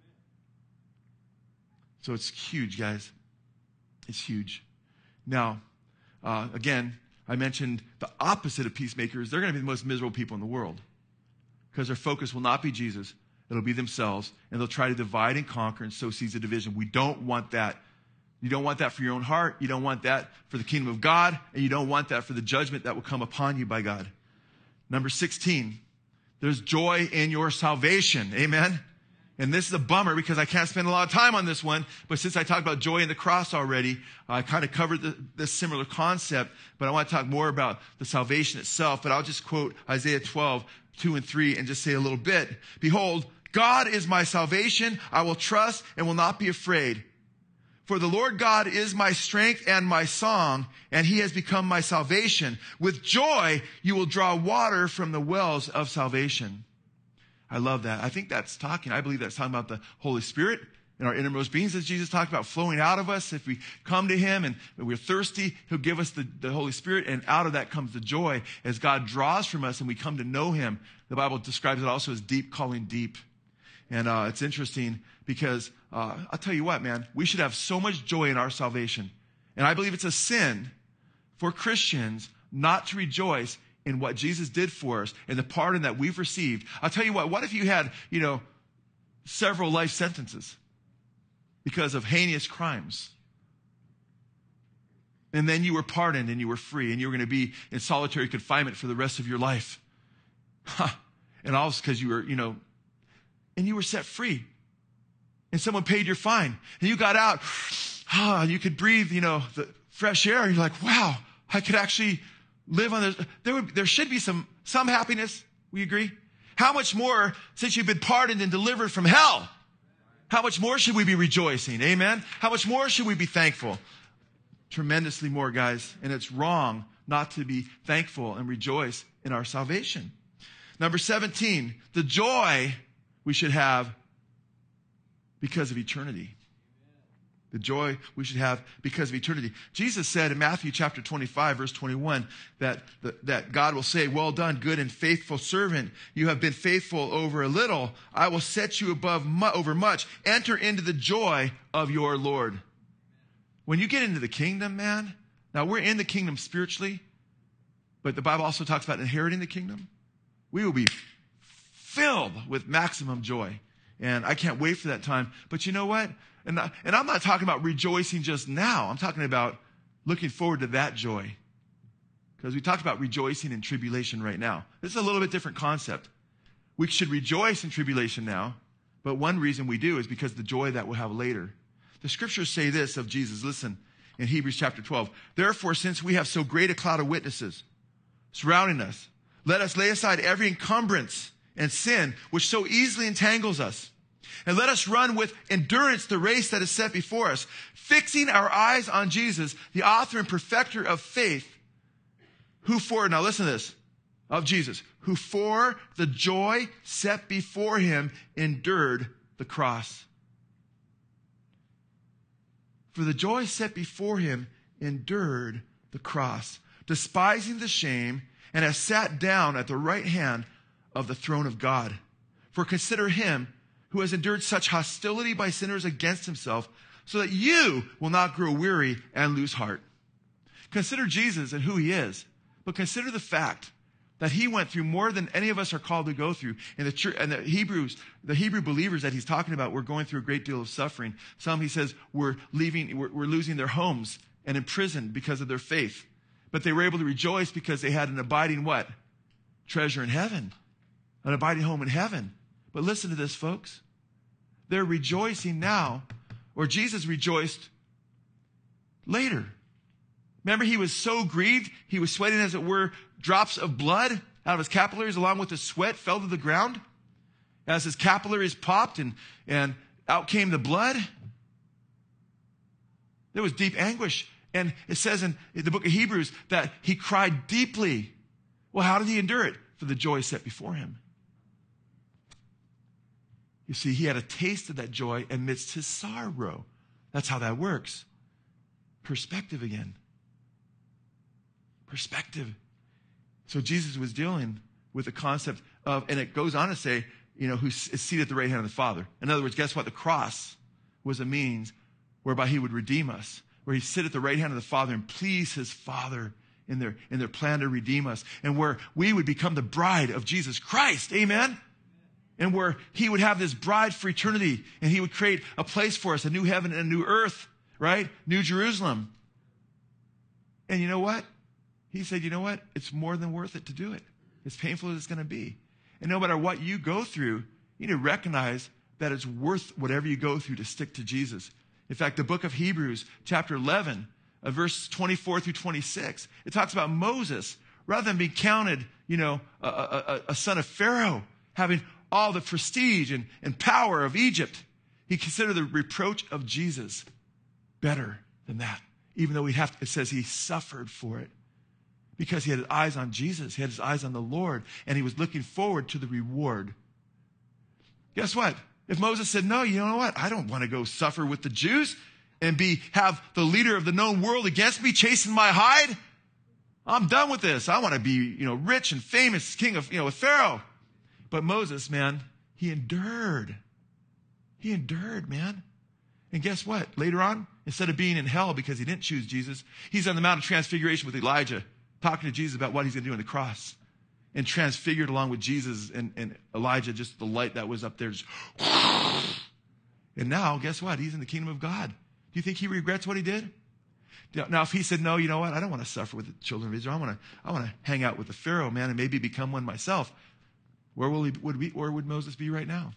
So it's huge, guys. It's huge. Now, uh, again, I mentioned the opposite of peacemakers. They're going to be the most miserable people in the world because their focus will not be Jesus. It'll be themselves, and they'll try to divide and conquer and sow seeds of division. We don't want that. You don't want that for your own heart. You don't want that for the kingdom of God, and you don't want that for the judgment that will come upon you by God. Number sixteen, there's joy in your salvation. Amen? And this is a bummer because I can't spend a lot of time on this one, but since I talked about joy in the cross already, I kind of covered the, this similar concept, but I want to talk more about the salvation itself. But I'll just quote Isaiah twelve, two and three and just say a little bit. Behold, God is my salvation. I will trust and will not be afraid. For the Lord God is my strength and my song, and he has become my salvation. With joy, you will draw water from the wells of salvation. I love that. I think that's talking, I believe that's talking about the Holy Spirit in our innermost beings, as Jesus talked about, flowing out of us. If we come to him and we're thirsty, he'll give us the, the Holy Spirit, and out of that comes the joy as God draws from us and we come to know him. The Bible describes it also as deep calling deep. And uh, it's interesting because uh, I'll tell you what, man, we should have so much joy in our salvation. And I believe it's a sin for Christians not to rejoice in what Jesus did for us and the pardon that we've received. I'll tell you what, what if you had, you know, several life sentences because of heinous crimes? And then you were pardoned and you were free and you were going to be in solitary confinement for the rest of your life. Huh. And all because you were, you know, and you were set free. And someone paid your fine. And you got out. Ah, you could breathe, you know, the fresh air. And you're like, wow, I could actually live on this. There would, there should be some, some happiness. We agree? How much more since you've been pardoned and delivered from hell? How much more should we be rejoicing? Amen? How much more should we be thankful? Tremendously more, guys. And it's wrong not to be thankful and rejoice in our salvation. Number seventeen, the joy we should have because of eternity. The joy we should have because of eternity. Jesus said in Matthew chapter twenty-five, verse twenty-one, that, that God will say, well done, good and faithful servant. You have been faithful over a little. I will set you above mu- over much. Enter into the joy of your Lord. When you get into the kingdom, man, now we're in the kingdom spiritually, but the Bible also talks about inheriting the kingdom. We will be filled with maximum joy. And I can't wait for that time. But you know what? And, I, and I'm not talking about rejoicing just now. I'm talking about looking forward to that joy. Because we talked about rejoicing in tribulation right now. This is a little bit different concept. We should rejoice in tribulation now. But one reason we do is because of the joy that we'll have later. The scriptures say this of Jesus. Listen, in Hebrews chapter twelve. Therefore, since we have so great a cloud of witnesses surrounding us, let us lay aside every encumbrance and sin which so easily entangles us. And let us run with endurance the race that is set before us, fixing our eyes on Jesus, the author and perfecter of faith, who for, now listen to this, of Jesus, who for the joy set before him endured the cross. For the joy set before him endured the cross, despising the shame, and has sat down at the right hand of the throne of God. For consider him who has endured such hostility by sinners against himself, so that you will not grow weary and lose heart. Consider Jesus and who he is, but consider the fact that he went through more than any of us are called to go through. And the church, and the Hebrews, the Hebrew believers that he's talking about were going through a great deal of suffering. Some, he says, were leaving, were, were losing their homes and imprisoned because of their faith. But they were able to rejoice because they had an abiding what? Treasure in heaven. An abiding home in heaven. But listen to this, folks. They're rejoicing now, or Jesus rejoiced later. Remember, he was so grieved, he was sweating, as it were, drops of blood out of his capillaries, along with the sweat, fell to the ground. As his capillaries popped and, and out came the blood. There was deep anguish. And it says in the book of Hebrews that he cried deeply. Well, how did he endure it? For the joy set before him. You see, he had a taste of that joy amidst his sorrow. That's how that works. Perspective again. Perspective. So Jesus was dealing with the concept of, and it goes on to say, you know, who is seated at the right hand of the Father. In other words, guess what? The cross was a means whereby he would redeem us, where he sit at the right hand of the Father and please his Father in their, in their plan to redeem us, and where we would become the bride of Jesus Christ. Amen? And where he would have this bride for eternity, and he would create a place for us, a new heaven and a new earth, right? New Jerusalem. And you know what? He said, you know what? It's more than worth it to do it. As painful as it's going to be. And no matter what you go through, you need to recognize that it's worth whatever you go through to stick to Jesus. In fact, the book of Hebrews, chapter eleven, uh, verse twenty-four through twenty-six, it talks about Moses, rather than being counted, you know, a, a, a son of Pharaoh, having all the prestige and, and power of Egypt, he considered the reproach of Jesus better than that. Even though we have, it says he suffered for it. Because he had his eyes on Jesus. He had his eyes on the Lord. And he was looking forward to the reward. Guess what? If Moses said, no, you know what? I don't want to go suffer with the Jews and be have the leader of the known world against me chasing my hide. I'm done with this. I want to be, you know, rich and famous king of, you know, with Pharaoh. But Moses, man, he endured. He endured, man. And guess what? Later on, instead of being in hell because he didn't choose Jesus, he's on the Mount of Transfiguration with Elijah, talking to Jesus about what he's going to do on the cross. And transfigured along with Jesus and, and Elijah, just the light that was up there. Just, and now, guess what? He's in the kingdom of God. Do you think he regrets what he did? Now, if he said, no, you know what? I don't want to suffer with the children of Israel. I want to, I want to hang out with the Pharaoh, man, and maybe become one myself. Where will he, would we, where would Moses be right now?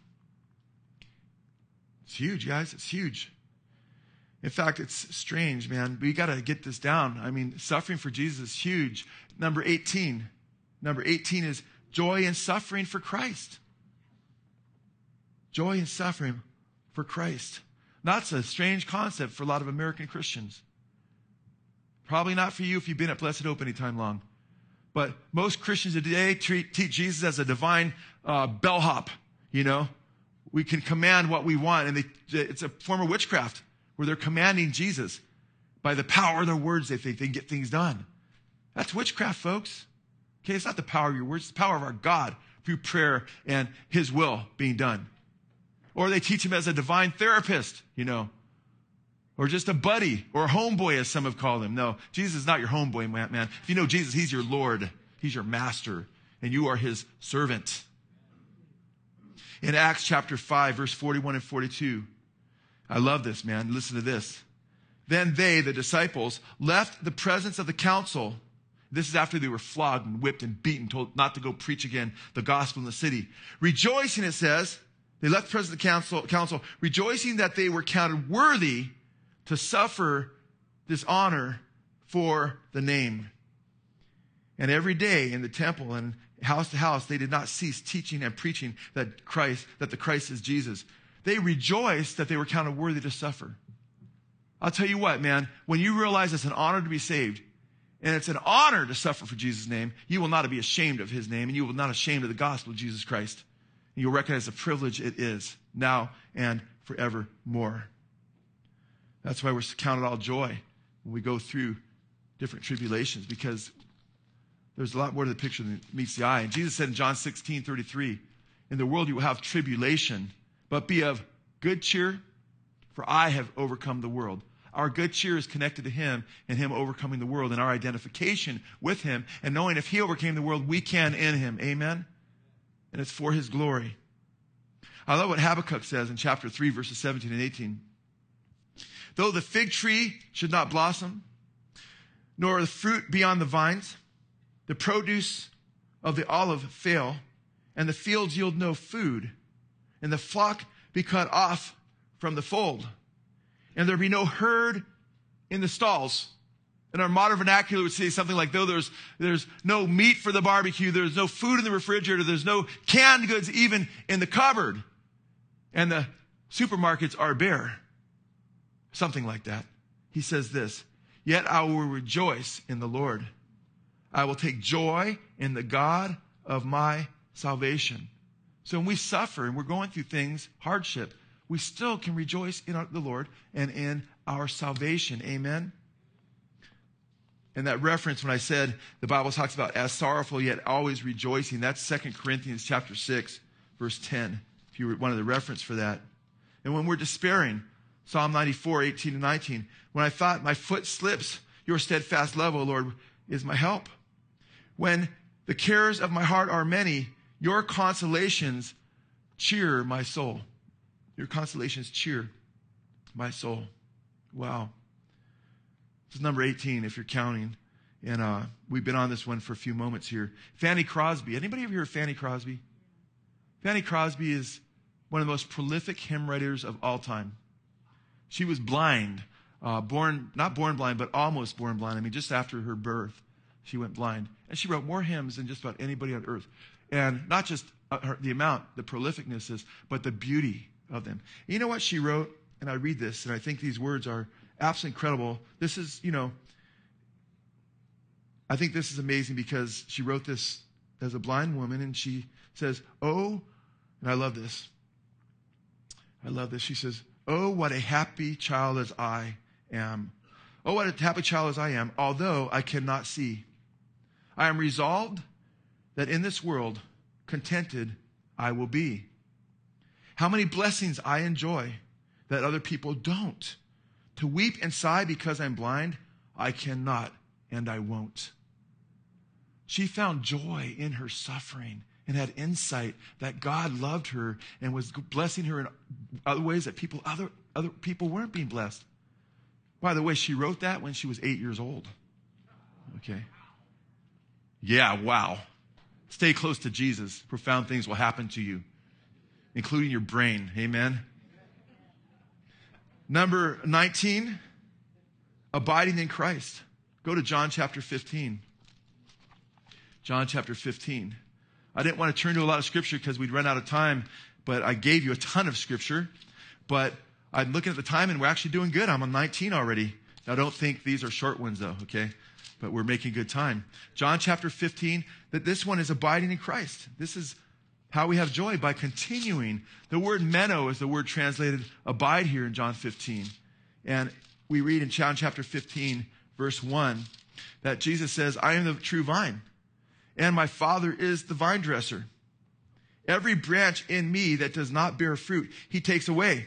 It's huge, guys. It's huge. In fact, it's strange, man. We got to get this down. I mean, suffering for Jesus is huge. Number eighteen. Number eighteen is joy in suffering for Christ. Joy in suffering for Christ. That's a strange concept for a lot of American Christians. Probably not for you if you've been at Blessed Hope any time long. But most Christians today treat, teach Jesus as a divine uh, bellhop, you know. We can command what we want, and they, it's a form of witchcraft where they're commanding Jesus. By the power of their words, they think they can get things done. That's witchcraft, folks. Okay, it's not the power of your words, it's the power of our God through prayer and his will being done. Or they teach him as a divine therapist, you know, or just a buddy or a homeboy, as some have called him. No, Jesus is not your homeboy, man. If you know Jesus, he's your Lord, he's your master, and you are his servant. In Acts chapter five, verse forty-one and forty-two, I love this, man. Listen to this. Then they, the disciples, left the presence of the council. This is after they were flogged and whipped and beaten, told not to go preach again the gospel in the city. Rejoicing, it says, they left the presence of the council, council, rejoicing that they were counted worthy to suffer dishonor for the name. And every day in the temple and house to house, they did not cease teaching and preaching that Christ, that the Christ is Jesus. They rejoiced that they were counted worthy to suffer. I'll tell you what, man, when you realize it's an honor to be saved, and it's an honor to suffer for Jesus' name, you will not be ashamed of his name, and you will not be ashamed of the gospel of Jesus Christ. And you'll recognize the privilege it is now and forevermore. That's why we're counted all joy when we go through different tribulations, because there's a lot more to the picture than meets the eye. And Jesus said in John sixteen thirty-three, in the world you will have tribulation, but be of good cheer, for I have overcome the world. Our good cheer is connected to him and him overcoming the world and our identification with him and knowing if he overcame the world, we can in him. Amen? And it's for his glory. I love what Habakkuk says in chapter three, verses seventeen and eighteen. Though the fig tree should not blossom, nor the fruit be on the vines, the produce of the olive fail, and the fields yield no food, and the flock be cut off from the fold, and there be no herd in the stalls. In our modern vernacular, would say something like, though there's, there's no meat for the barbecue, there's no food in the refrigerator, there's no canned goods even in the cupboard, and the supermarkets are bare. Something like that. He says this, yet I will rejoice in the Lord. I will take joy in the God of my salvation. So when we suffer and we're going through things, hardship, we still can rejoice in our, the Lord and in our salvation. Amen? And that reference when I said the Bible talks about as sorrowful yet always rejoicing, that's Second Corinthians chapter six, verse ten, if you wanted the reference for that. And when we're despairing, Psalm ninety-four, eighteen and nineteen, when I thought my foot slips, your steadfast love, O Lord, is my help. When the cares of my heart are many, your consolations cheer my soul. Your consolations cheer my soul. Wow. This is number eighteen, if you're counting. And uh, we've been on this one for a few moments here. Fanny Crosby. Anybody ever hear of Fanny Crosby? Fanny Crosby is one of the most prolific hymn writers of all time. She was blind, uh, born, not born blind, but almost born blind. I mean, just after her birth, she went blind. And she wrote more hymns than just about anybody on earth. And not just uh, her, the amount, the prolificness is, but the beauty of them. And you know what she wrote? And I read this, and I think these words are absolutely incredible. This is, you know, I think this is amazing because she wrote this as a blind woman, and she says, oh, and I love this. I love this. She says, oh, what a happy child as I am. Oh, what a happy child as I am, although I cannot see. I am resolved that in this world, contented I will be. How many blessings I enjoy that other people don't. To weep and sigh because I'm blind, I cannot and I won't. She found joy in her suffering and had insight that God loved her and was blessing her in other ways that people, other, other people weren't being blessed. By the way, she wrote that when she was eight years old. Okay. Yeah, wow. Stay close to Jesus. Profound things will happen to you, including your brain. Amen. Number nineteen, abiding in Christ. Go to John chapter fifteen. John chapter fifteen. I didn't want to turn to a lot of scripture because we'd run out of time, but I gave you a ton of scripture. But I'm looking at the time and we're actually doing good. I'm on nineteen already. Now don't think these are short ones though, okay? But we're making good time. John chapter fifteen, that this one is abiding in Christ. This is how we have joy, by continuing. The word meno is the word translated abide here in John fifteen. And we read in John chapter fifteen, verse one, that Jesus says, I am the true vine, and my Father is the vine dresser. Every branch in me that does not bear fruit, he takes away.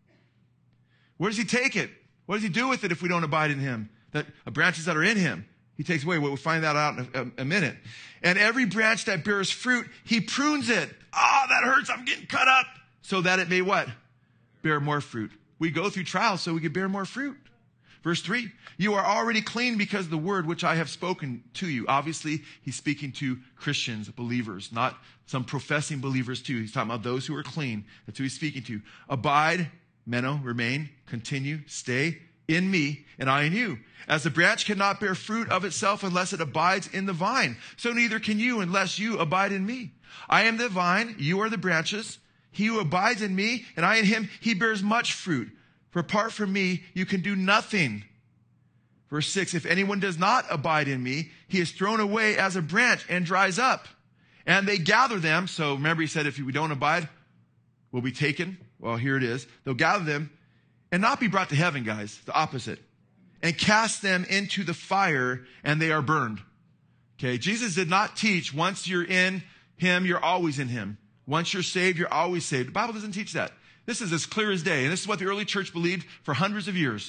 Where does he take it? What does he do with it if we don't abide in him? That uh, branches that are in him, he takes away. We'll find that out in a, a, a minute. And every branch that bears fruit, he prunes it. Ah, oh, that hurts. I'm getting cut up. So that it may what? Bear more fruit. We go through trials so we can bear more fruit. Verse three, you are already clean because of the word which I have spoken to you. Obviously, he's speaking to Christians, believers, not some professing believers too. He's talking about those who are clean. That's who he's speaking to. Abide, meno, remain, continue, stay in me, and I in you. As the branch cannot bear fruit of itself unless it abides in the vine, so neither can you unless you abide in me. I am the vine, you are the branches. He who abides in me, and I in him, he bears much fruit. For apart from me, you can do nothing. Verse six, if anyone does not abide in me, he is thrown away as a branch and dries up. And they gather them. So remember he said, if we don't abide, we'll be taken. Well, here it is. They'll gather them and not be brought to heaven, guys. The opposite. And cast them into the fire, and they are burned. Okay, Jesus did not teach once you're in him, you're always in him. Once you're saved, you're always saved. The Bible doesn't teach that. This is as clear as day. And this is what the early church believed for hundreds of years.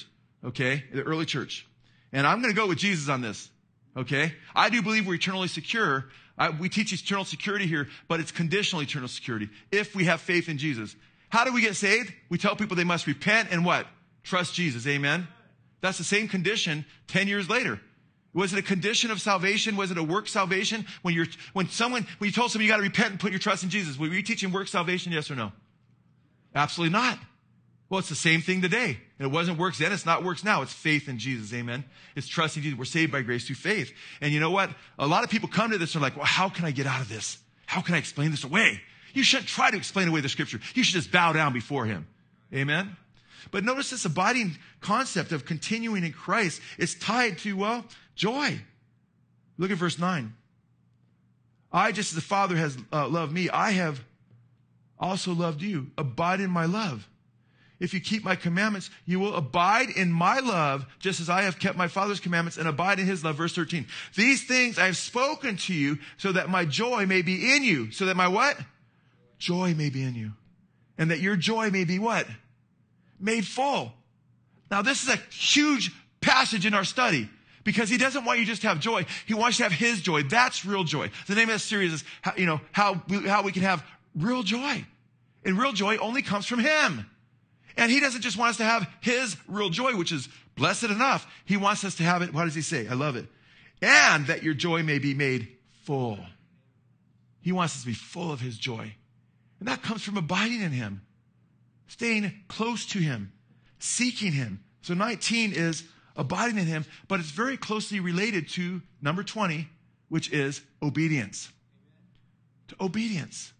okay, the early church. And I'm going to go with Jesus on this, okay? I do believe we're eternally secure. I, we teach eternal security here, but it's conditional eternal security if we have faith in Jesus. How do we get saved? We tell people they must repent and what? Trust Jesus, amen? That's the same condition ten years later. Was it a condition of salvation? Was it a work salvation? When you're, when someone, when you told someone you got to repent and put your trust in Jesus, were you teaching work salvation, yes or no? Absolutely not. Well, it's the same thing today. And it wasn't works then, it's not works now. It's faith in Jesus, amen? It's trusting Jesus. We're saved by grace through faith. And you know what? A lot of people come to this and are like, well, how can I get out of this? How can I explain this away? You shouldn't try to explain away the scripture. You should just bow down before him. Amen? But notice this abiding concept of continuing in Christ is tied to, well, joy. Look at verse nine. I, just as the Father has uh, loved me, I have also loved you. Abide in my love. If you keep my commandments, you will abide in my love, just as I have kept my Father's commandments and abide in his love. Verse thirteen. These things I have spoken to you so that my joy may be in you. So that my what? Joy may be in you. And that your joy may be what? Made full. Now this is a huge passage in our study because he doesn't want you just to have joy. He wants you to have his joy. That's real joy. The name of this series is, how, you know, how we, how we can have real joy. And real joy only comes from him. And he doesn't just want us to have his real joy, which is blessed enough. He wants us to have it. What does he say? I love it. And that your joy may be made full. He wants us to be full of his joy. And that comes from abiding in him, staying close to him, seeking him. So nineteen is abiding in him, but it's very closely related to number twenty, which is obedience. To obedience.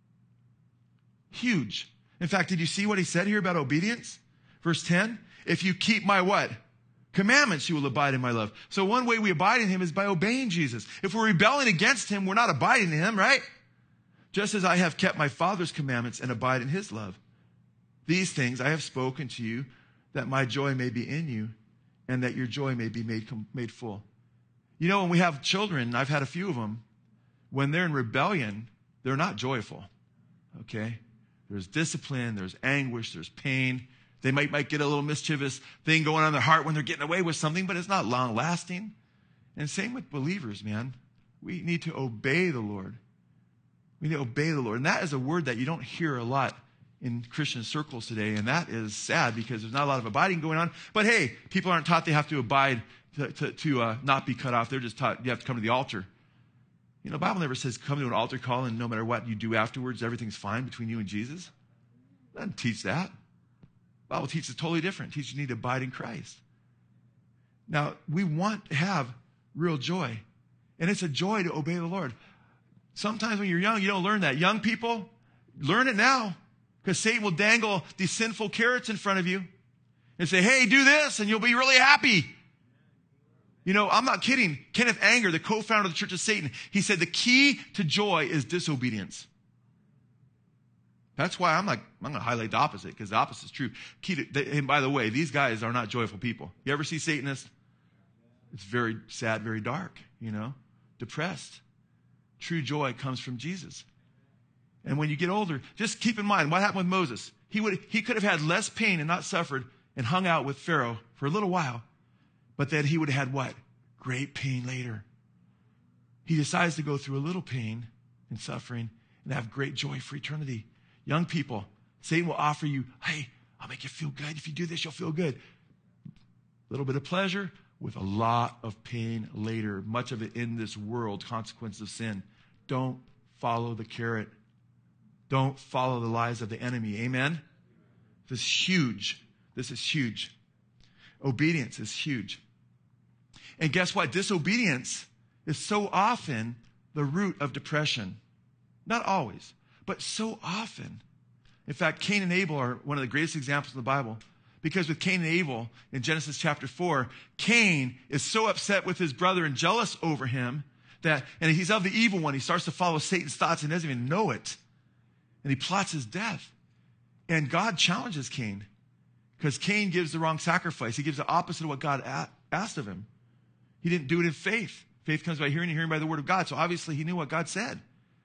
Huge. In fact, did you see what he said here about obedience? Verse ten, if you keep my what? Commandments, you will abide in my love. So one way we abide in him is by obeying Jesus. If we're rebelling against him, we're not abiding in him, right? Just as I have kept my Father's commandments and abide in his love. These things I have spoken to you, that my joy may be in you, and that your joy may be made, made full. You know, when we have children, I've had a few of them, when they're in rebellion, they're not joyful, okay? There's discipline, there's anguish, there's pain. They might, might get a little mischievous thing going on in their heart when they're getting away with something, but it's not long lasting. And same with believers, man. We need to obey the Lord. We need to obey the Lord. And that is a word that you don't hear a lot in Christian circles today. And that is sad because there's not a lot of abiding going on. But hey, people aren't taught they have to abide to, to, to uh, not be cut off. They're just taught you have to come to the altar. You know, the Bible never says come to an altar call and no matter what you do afterwards, everything's fine between you and Jesus. It doesn't teach that. The Bible teaches totally different. It teaches you need to abide in Christ. Now, we want to have real joy. And it's a joy to obey the Lord. Sometimes when you're young, you don't learn that. Young people, learn it now. Because Satan will dangle these sinful carrots in front of you and say, hey, do this and you'll be really happy. You know, I'm not kidding. Kenneth Anger, the co-founder of the Church of Satan, he said the key to joy is disobedience. That's why I'm like, I'm going to highlight the opposite because the opposite is true. Key to, and by the way, these guys are not joyful people. You ever see Satanists? It's very sad, very dark, you know, depressed. True joy comes from Jesus. And when you get older, just keep in mind what happened with Moses. He would, he could have had less pain and not suffered and hung out with Pharaoh for a little while. But then he would have had what? Great pain later. He decides to go through a little pain and suffering and have great joy for eternity. Young people, Satan will offer you, hey, I'll make you feel good. If you do this, you'll feel good. A little bit of pleasure with a lot of pain later. Much of it in this world, consequences of sin. Don't follow the carrot. Don't follow the lies of the enemy. Amen? This is huge. This is huge. Obedience is huge. And guess what? Disobedience is so often the root of depression. Not always, but so often. In fact, Cain and Abel are one of the greatest examples in the Bible. Because with Cain and Abel, in Genesis chapter four, Cain is so upset with his brother and jealous over him that, and he's of the evil one. He starts to follow Satan's thoughts and doesn't even know it. And he plots his death. And God challenges Cain because Cain gives the wrong sacrifice. He gives the opposite of what God a- asked of him. He didn't do it in faith. Faith comes by hearing and hearing by the word of God. So obviously he knew what God said.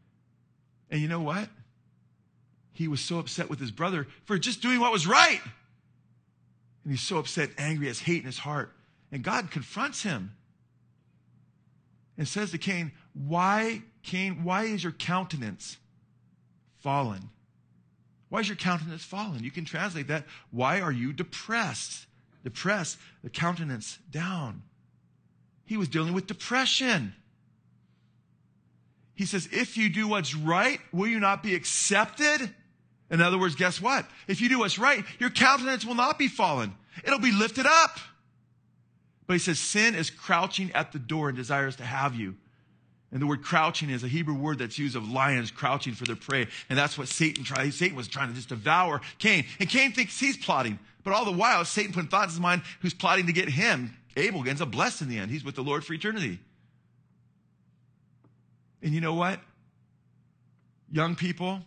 And you know what? He was so upset with his brother for just doing what was right. And he's so upset, angry, has hate in his heart. And God confronts him and says to Cain, why, Cain, why is your countenance fallen? Why is your countenance fallen? You can translate that, why are you depressed? Depressed, the countenance down. He was dealing with depression. He says, if you do what's right, will you not be accepted? In other words, guess what? If you do what's right, your countenance will not be fallen. It'll be lifted up. But he says, sin is crouching at the door and desires to have you. And the word crouching is a Hebrew word that's used of lions crouching for their prey. And that's what Satan tried. Satan was trying to just devour Cain. And Cain thinks he's plotting. But all the while, Satan putting thoughts in his mind who's plotting to get him. Abel ends up blessed in the end. He's with the Lord for eternity. And you know what? Young people,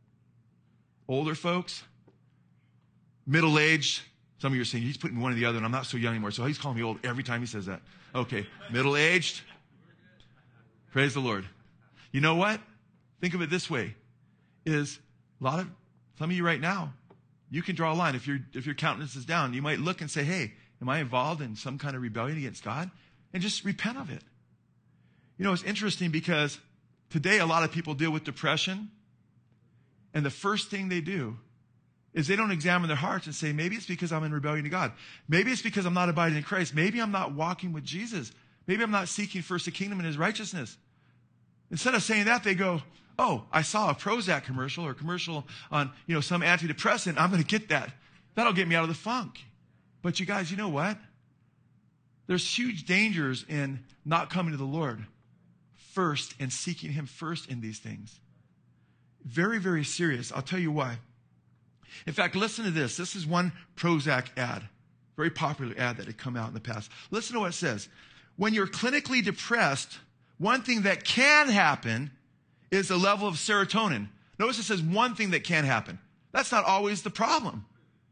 older folks, middle-aged. Some of you are saying, he's putting one or the other, and I'm not so young anymore. So he's calling me old every time he says that. Okay, middle-aged. Praise the Lord. You know what? Think of it this way. Is a lot of, some of you right now, you can draw a line. If, your if your countenance is down, you might look and say, hey, am I involved in some kind of rebellion against God? And just repent of it. You know, it's interesting because today a lot of people deal with depression. And the first thing they do is they don't examine their hearts and say, maybe it's because I'm in rebellion to God. Maybe it's because I'm not abiding in Christ. Maybe I'm not walking with Jesus. Maybe I'm not seeking first the kingdom and his righteousness. Instead of saying that, they go, oh, I saw a Prozac commercial or a commercial on, you know, some antidepressant. I'm going to get that. That'll get me out of the funk. But you guys, you know what? There's huge dangers in not coming to the Lord first and seeking him first in these things. Very, very serious. I'll tell you why. In fact, listen to this. This is one Prozac ad, very popular ad that had come out in the past. Listen to what it says. When you're clinically depressed, one thing that can happen is the level of serotonin. Notice it says one thing that can happen. That's not always the problem.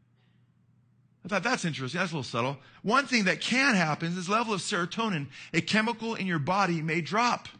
I thought that's interesting. That's a little subtle. One thing that can happen is the level of serotonin, a chemical in your body, may drop.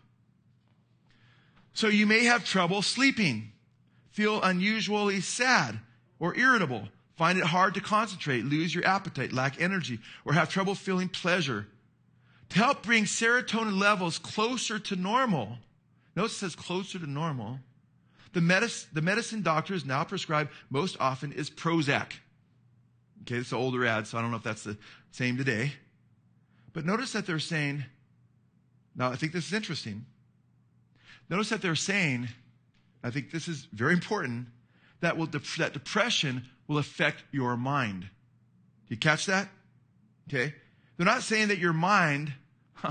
So you may have trouble sleeping, feel unusually sad or irritable, find it hard to concentrate, lose your appetite, lack energy, or have trouble feeling pleasure. To help bring serotonin levels closer to normal, notice it says closer to normal, the, medic- the medicine doctors now prescribe most often is Prozac. Okay, it's an older ad, so I don't know if that's the same today. But notice that they're saying, now I think this is interesting. Notice that they're saying, I think this is very important, that will dep- that depression will affect your mind. Do you catch that? Okay. They're not saying that your mind huh,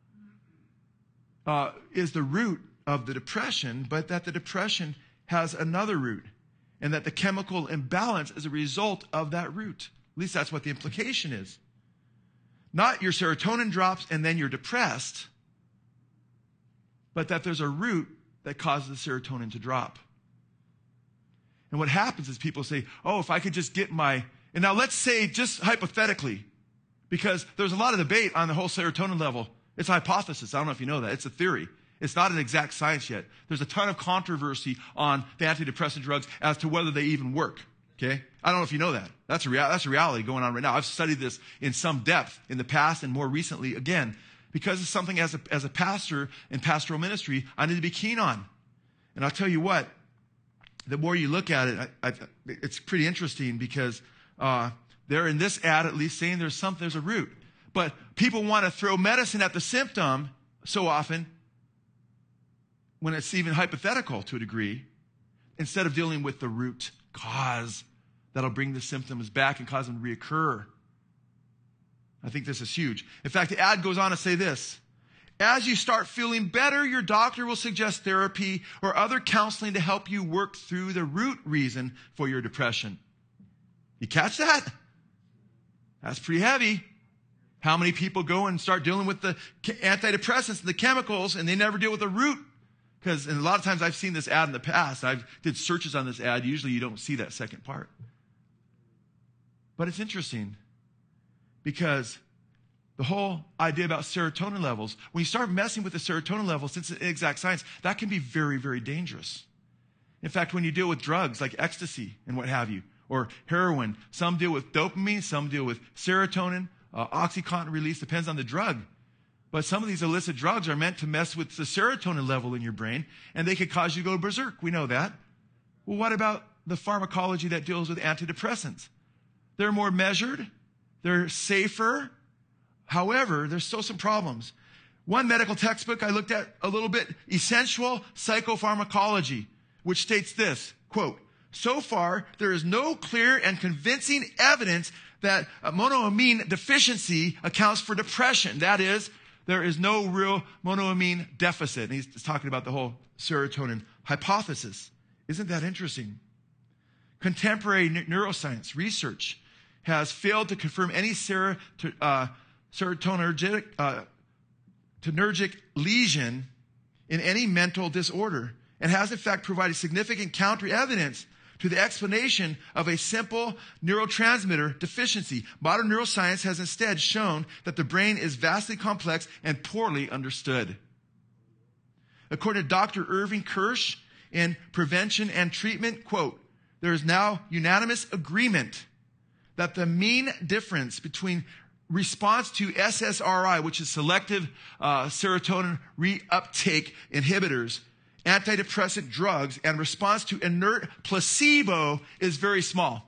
uh, is the root of the depression, but that the depression has another root, and that the chemical imbalance is a result of that root. At least that's what the implication is. Not your serotonin drops and then you're depressed, but that there's a root that causes the serotonin to drop. And what happens is people say, oh, if I could just get my, and now let's say just hypothetically, because there's a lot of debate on the whole serotonin level. It's a hypothesis. I don't know if you know that. It's a theory. It's not an exact science yet. There's a ton of controversy on the antidepressant drugs as to whether they even work. Okay? I don't know if you know that. That's a, rea- that's a reality going on right now. I've studied this in some depth in the past and more recently again, because it's something as a, as a pastor in pastoral ministry I need to be keen on. And I'll tell you what, the more you look at it, I, I, it's pretty interesting because uh, they're in this ad at least saying there's something, there's a root. But people want to throw medicine at the symptom so often when it's even hypothetical to a degree, instead of dealing with the root cause that'll bring the symptoms back and cause them to reoccur. I think this is huge. In fact, the ad goes on to say this. As you start feeling better, your doctor will suggest therapy or other counseling to help you work through the root reason for your depression. You catch that? That's pretty heavy. How many people go and start dealing with the antidepressants and the chemicals and they never deal with the root? Because a lot of times I've seen this ad in the past. I've did searches on this ad. Usually you don't see that second part. But it's interesting because the whole idea about serotonin levels, when you start messing with the serotonin levels, since it's exact science, that can be very, very dangerous. In fact, when you deal with drugs like ecstasy and what have you, or heroin. Some deal with dopamine, some deal with serotonin, uh, OxyContin release, depends on the drug. But some of these illicit drugs are meant to mess with the serotonin level in your brain, and they could cause you to go berserk. We know that. Well, what about the pharmacology that deals with antidepressants? They're more measured. They're safer. However, there's still some problems. One medical textbook I looked at a little bit, Essential Psychopharmacology, which states this, quote, so far, there is no clear and convincing evidence that monoamine deficiency accounts for depression. That is, there is no real monoamine deficit. And he's talking about the whole serotonin hypothesis. Isn't that interesting? Contemporary neuroscience research has failed to confirm any ser- uh, serotonergic, uh, tonergic lesion in any mental disorder, and has in fact provided significant counter evidence to the explanation of a simple neurotransmitter deficiency. Modern neuroscience has instead shown that the brain is vastly complex and poorly understood. According to Doctor Irving Kirsch in Prevention and Treatment, quote, there is now unanimous agreement that the mean difference between response to S S R I, which is selective uh, serotonin reuptake inhibitors, antidepressant drugs, and response to inert placebo is very small.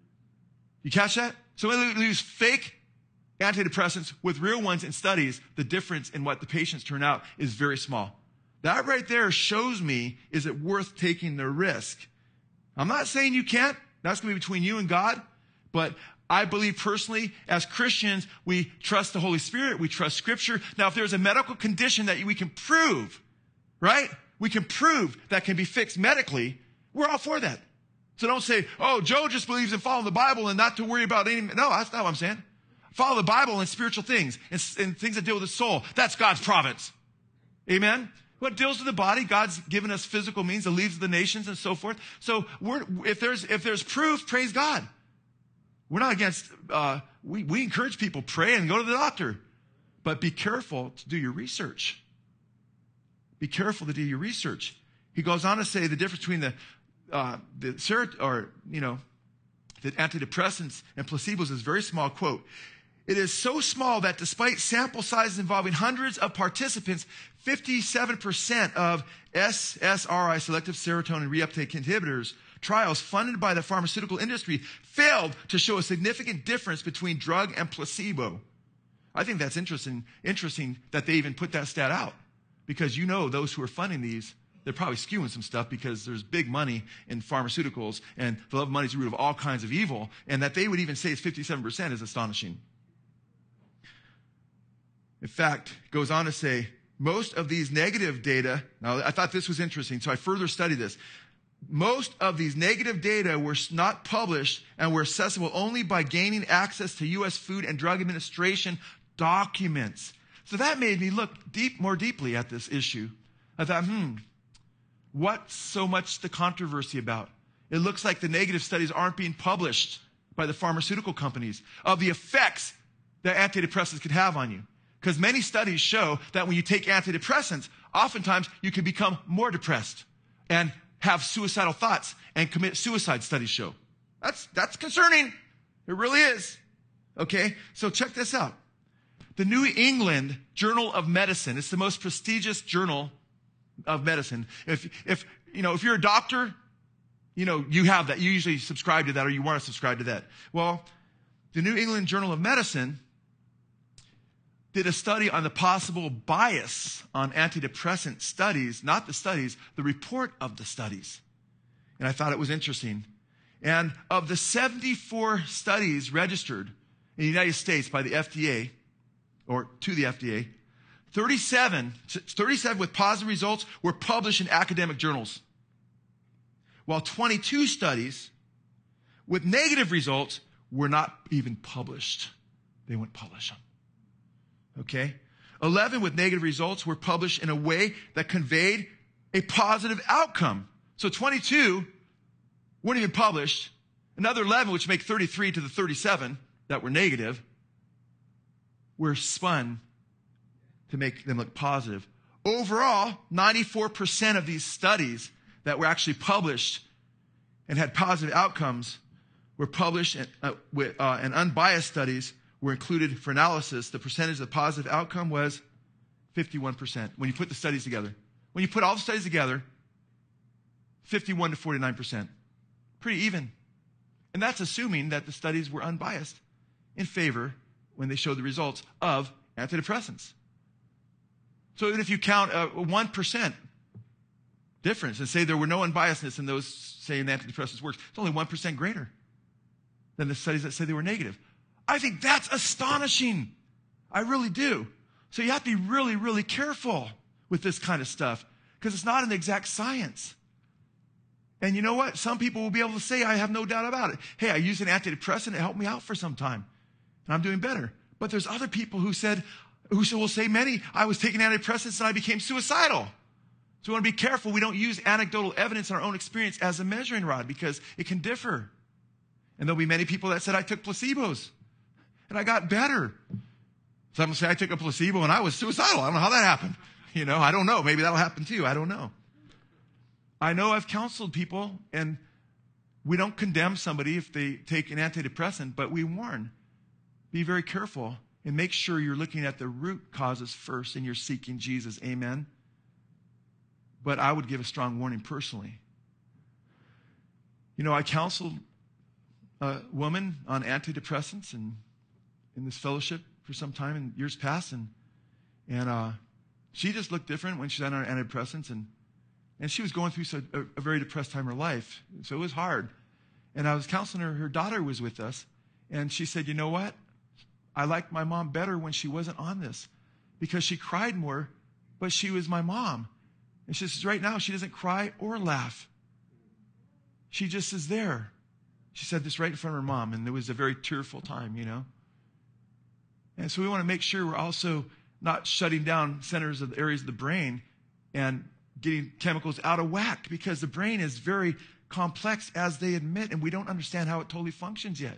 You catch that? So when we use fake antidepressants with real ones in studies, the difference in what the patients turn out is very small. That right there shows me, is it worth taking the risk? I'm not saying you can't. That's going to be between you and God. But I believe personally, as Christians, we trust the Holy Spirit. We trust Scripture. Now, if there's a medical condition that we can prove, right? We can prove that can be fixed medically. We're all for that. So don't say, oh, Joe just believes in following the Bible and not to worry about any. No, that's not what I'm saying. Follow the Bible and spiritual things and, and things that deal with the soul. That's God's province. Amen? What deals with the body, God's given us physical means, the leaves of the nations and so forth. So we're, if there's if there's proof, praise God. We're not against, uh, we, we encourage people, pray and go to the doctor. But be careful to do your research. Be careful to do your research. He goes on to say the difference between the, uh, the serot, or, you know, the antidepressants and placebos is very small. Quote, it is so small that despite sample sizes involving hundreds of participants, fifty-seven percent of S S R I, selective serotonin reuptake inhibitors, trials funded by the pharmaceutical industry failed to show a significant difference between drug and placebo. I think that's interesting, interesting that they even put that stat out, because you know those who are funding these, they're probably skewing some stuff because there's big money in pharmaceuticals and the love of money is the root of all kinds of evil, and that they would even say it's fifty-seven percent is astonishing. In fact, it goes on to say, most of these negative data, now I thought this was interesting, so I further studied this. Most of these negative data were not published and were accessible only by gaining access to U S Food and Drug Administration documents. So that made me look deep, more deeply at this issue. I thought, hmm, what's so much the controversy about? It looks like the negative studies aren't being published by the pharmaceutical companies of the effects that antidepressants could have on you. Because many studies show that when you take antidepressants, oftentimes you can become more depressed and have suicidal thoughts and commit suicide, studies show. That's, that's concerning. It really is. Okay, so check this out. The New England Journal of Medicine, it's the most prestigious journal of medicine. If, if, you know, if you're a doctor, you know, you have that. You usually subscribe to that, or you want to subscribe to that. Well, the New England Journal of Medicine did a study on the possible bias on antidepressant studies, not the studies, the report of the studies. And I thought it was interesting. And of the seventy-four studies registered in the United States by the F D A, or to the F D A, thirty-seven, thirty-seven with positive results were published in academic journals, while twenty-two studies with negative results were not even published. They wouldn't publish them. Okay? eleven with negative results were published in a way that conveyed a positive outcome. So twenty-two weren't even published. Another eleven, which make thirty-three to the thirty-seven that were negative, were spun to make them look positive. Overall, ninety-four percent of these studies that were actually published and had positive outcomes were published and, uh, with, uh, and unbiased studies were included for analysis, the percentage of positive outcome was fifty-one percent when you put the studies together. When you put all the studies together, fifty-one to forty-nine percent. Pretty even. And that's assuming that the studies were unbiased in favor, when they showed the results, of antidepressants. So even if you count a one percent difference and say there were no unbiasedness in those saying antidepressants works, it's only one percent greater than the studies that say they were negative. I think that's astonishing. I really do. So you have to be really, really careful with this kind of stuff because it's not an exact science. And you know what? Some people will be able to say, I have no doubt about it. Hey, I used an antidepressant. It helped me out for some time. And I'm doing better. But there's other people who said, who will say many, I was taking antidepressants and I became suicidal. So we want to be careful. We don't use anecdotal evidence in our own experience as a measuring rod because it can differ. And there'll be many people that said, I took placebos and I got better. Some will say, I took a placebo and I was suicidal. I don't know how that happened. You know, I don't know. Maybe that'll happen too. I don't know. I know I've counseled people, and we don't condemn somebody if they take an antidepressant, but we warn. Be very careful and make sure you're looking at the root causes first and you're seeking Jesus. Amen. But I would give a strong warning personally. You know, I counseled a woman on antidepressants and in this fellowship for some time in years past, and and uh, she just looked different when she was on antidepressants, and and she was going through so, a, a very depressed time in her life, so it was hard. And I was counseling her. Her daughter was with us, and she said, you know what? I liked my mom better when she wasn't on this because she cried more, but she was my mom. And she says, right now, she doesn't cry or laugh. She just is there. She said this right in front of her mom, and it was a very tearful time, you know. And so we want to make sure we're also not shutting down centers of the areas of the brain and getting chemicals out of whack because the brain is very complex, as they admit, and we don't understand how it totally functions yet.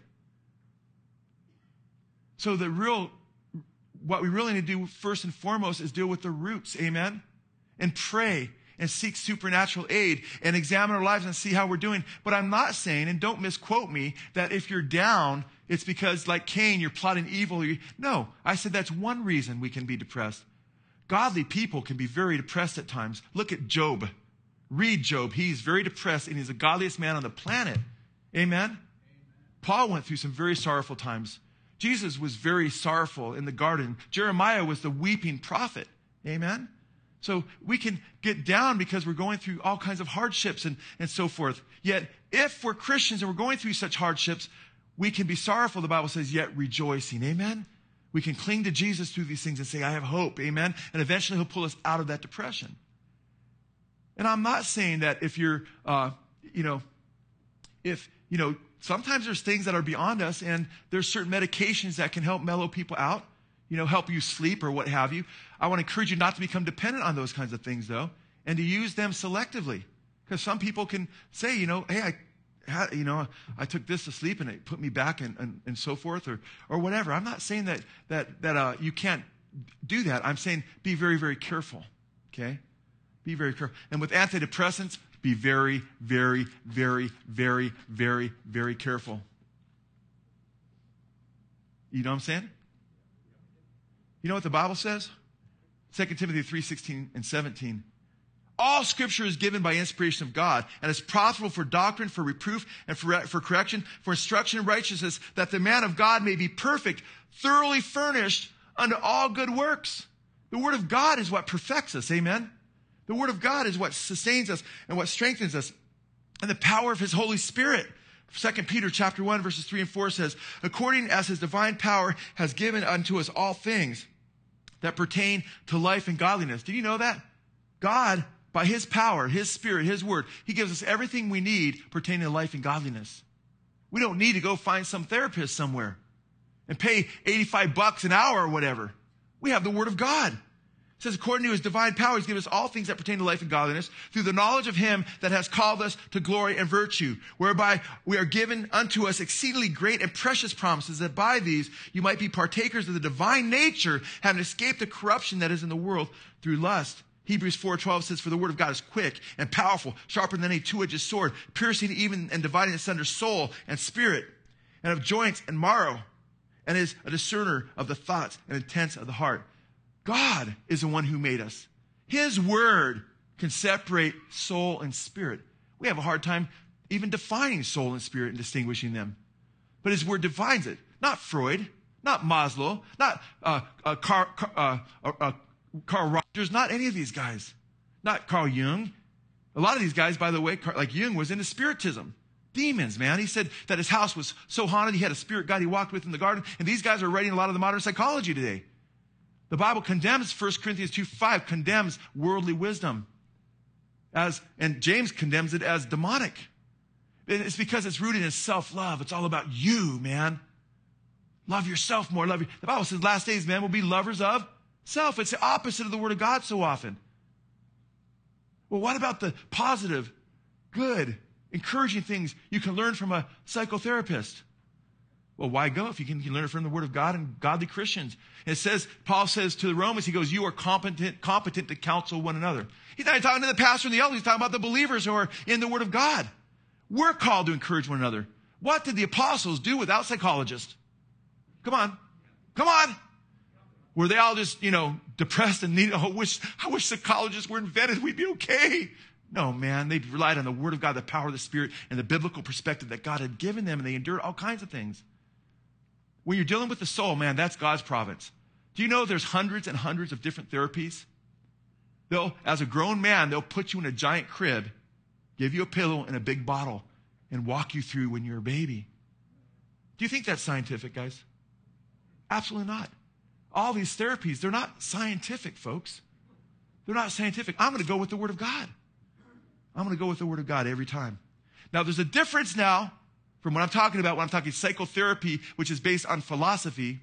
So the real, what we really need to do first and foremost is deal with the roots, amen? And pray and seek supernatural aid and examine our lives and see how we're doing. But I'm not saying, and don't misquote me, that if you're down, it's because like Cain, you're plotting evil. No, I said that's one reason we can be depressed. Godly people can be very depressed at times. Look at Job. Read Job. He's very depressed, and he's the godliest man on the planet. Amen? Amen. Paul went through some very sorrowful times. Jesus was very sorrowful in the garden. Jeremiah was the weeping prophet. Amen? So we can get down because we're going through all kinds of hardships and, and so forth. Yet, if we're Christians and we're going through such hardships, we can be sorrowful, the Bible says, yet rejoicing. Amen? We can cling to Jesus through these things and say, I have hope. Amen? And eventually he'll pull us out of that depression. And I'm not saying that if you're, uh, you know, if, you know, sometimes there's things that are beyond us, and there's certain medications that can help mellow people out, you know, help you sleep or what have you. I want to encourage you not to become dependent on those kinds of things, though, and to use them selectively. Because some people can say, you know, hey, I, had, you know, I took this to sleep and it put me back and, and, and so forth, or or whatever. I'm not saying that that that uh, you can't do that. I'm saying be very, very careful, okay? Be very careful. And with antidepressants, be very, very, very, very, very, very careful. You know what I'm saying? You know what the Bible says? Second Timothy three sixteen and seventeen. All Scripture is given by inspiration of God and is profitable for doctrine, for reproof, and for, for correction, for instruction in righteousness, that the man of God may be perfect, thoroughly furnished unto all good works. The Word of God is what perfects us. Amen? The Word of God is what sustains us and what strengthens us. And the power of His Holy Spirit. Second Peter chapter one, verses three and four says, according as His divine power has given unto us all things that pertain to life and godliness. Did you know that? God, by His power, His Spirit, His Word, He gives us everything we need pertaining to life and godliness. We don't need to go find some therapist somewhere and pay eighty-five bucks an hour or whatever. We have the Word of God. It says, according to His divine power, He's given us all things that pertain to life and godliness through the knowledge of Him that has called us to glory and virtue, whereby we are given unto us exceedingly great and precious promises, that by these you might be partakers of the divine nature, having escaped the corruption that is in the world through lust. Hebrews four twelve says, for the word of God is quick and powerful, sharper than any two-edged sword, piercing even and dividing asunder soul and spirit, and of joints and marrow, and is a discerner of the thoughts and intents of the heart. God is the one who made us. His word can separate soul and spirit. We have a hard time even defining soul and spirit and distinguishing them. But his word defines it. Not Freud, not Maslow, not uh, uh, Carl, uh, uh, uh, Carl Rogers, not any of these guys. Not Carl Jung. A lot of these guys, by the way, like Jung, was into spiritism. Demons, man. He said that his house was so haunted, he had a spirit guide he walked with in the garden. And these guys are writing a lot of the modern psychology today. The Bible condemns, First Corinthians two five, condemns worldly wisdom. As, and James condemns it as demonic. And it's because it's rooted in self-love. It's all about you, man. Love yourself more. Love you. The Bible says last days, man, will be lovers of self. It's the opposite of the word of God so often. Well, what about the positive, good, encouraging things you can learn from a psychotherapist? Well, why go if you can, you can learn it from the word of God and godly Christians? And it says, Paul says to the Romans, he goes, you are competent, competent to counsel one another. He's not talking to the pastor and the elders. He's talking about the believers who are in the word of God. We're called to encourage one another. What did the apostles do without psychologists? Come on. Come on. Were they all just, you know, depressed and needed, oh, wish, I wish psychologists were invented. We'd be okay. No, man. They relied on the word of God, the power of the Spirit, and the biblical perspective that God had given them, and they endured all kinds of things. When you're dealing with the soul, man, that's God's province. Do you know there's hundreds and hundreds of different therapies? They'll, as a grown man, they'll put you in a giant crib, give you a pillow and a big bottle, and walk you through when you're a baby. Do you think that's scientific, guys? Absolutely not. All these therapies, they're not scientific, folks. They're not scientific. I'm going to go with the Word of God. I'm going to go with the Word of God every time. Now, there's a difference now from what I'm talking about when I'm talking psychotherapy, which is based on philosophy,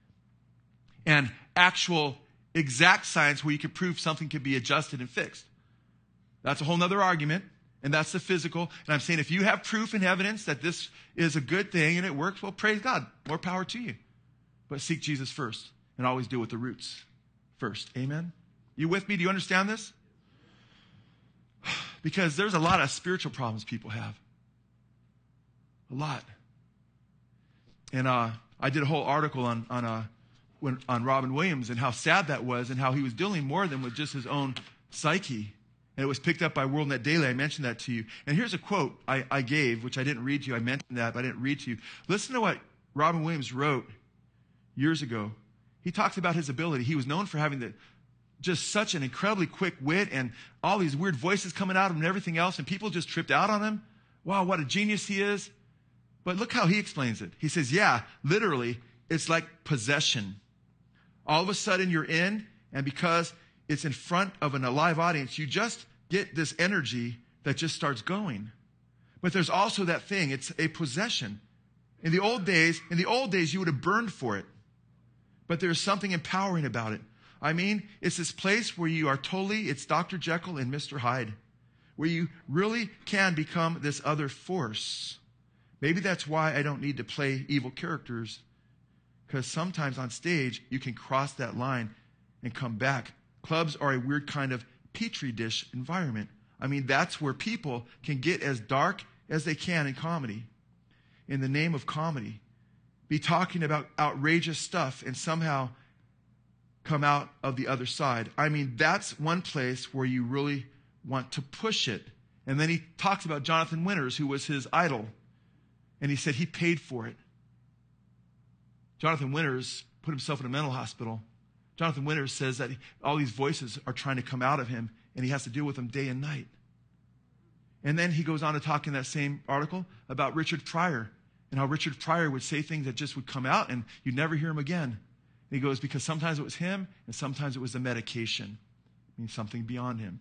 and actual exact science where you can prove something can be adjusted and fixed. That's a whole other argument, and that's the physical. And I'm saying if you have proof and evidence that this is a good thing and it works, well, praise God. More power to you. But seek Jesus first and always deal with the roots first. Amen? You with me? Do you understand this? Because there's a lot of spiritual problems people have. A lot. And uh, I did a whole article on on uh, when, on Robin Williams and how sad that was and how he was dealing more than with just his own psyche. And it was picked up by WorldNet Daily. I mentioned that to you. And here's a quote I, I gave, which I didn't read to you. I mentioned that, but I didn't read to you. Listen to what Robin Williams wrote years ago. He talks about his ability. He was known for having the, just such an incredibly quick wit and all these weird voices coming out of him and everything else. And people just tripped out on him. Wow, what a genius he is. But look how he explains it. He says, yeah, literally, it's like possession. All of a sudden you're in, and because it's in front of an alive audience, you just get this energy that just starts going. But there's also that thing, it's a possession. In the old days, in the old days, you would have burned for it. But there's something empowering about it. I mean, it's this place where you are totally, it's Doctor Jekyll and Mister Hyde, where you really can become this other force. Maybe that's why I don't need to play evil characters, because sometimes on stage, you can cross that line and come back. Clubs are a weird kind of petri dish environment. I mean, that's where people can get as dark as they can in comedy, in the name of comedy, be talking about outrageous stuff and somehow come out of the other side. I mean, that's one place where you really want to push it. And then he talks about Jonathan Winters, who was his idol. And he said he paid for it. Jonathan Winters put himself in a mental hospital. Jonathan Winters says that all these voices are trying to come out of him, and he has to deal with them day and night. And then he goes on to talk in that same article about Richard Pryor, and how Richard Pryor would say things that just would come out, and you'd never hear him again. And he goes, because sometimes it was him, and sometimes it was the medication. I mean, something beyond him.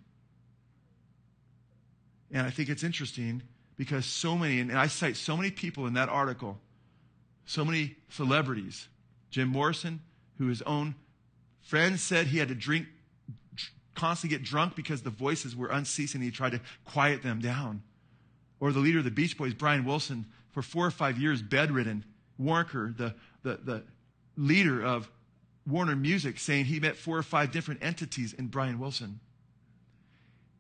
And I think it's interesting because so many, and I cite so many people in that article, so many celebrities. Jim Morrison, who his own friends said he had to drink, constantly get drunk because the voices were unceasing. He tried to quiet them down. Or the leader of the Beach Boys, Brian Wilson, for four or five years bedridden. Warnker, the, the, the leader of Warner Music, saying he met four or five different entities in Brian Wilson.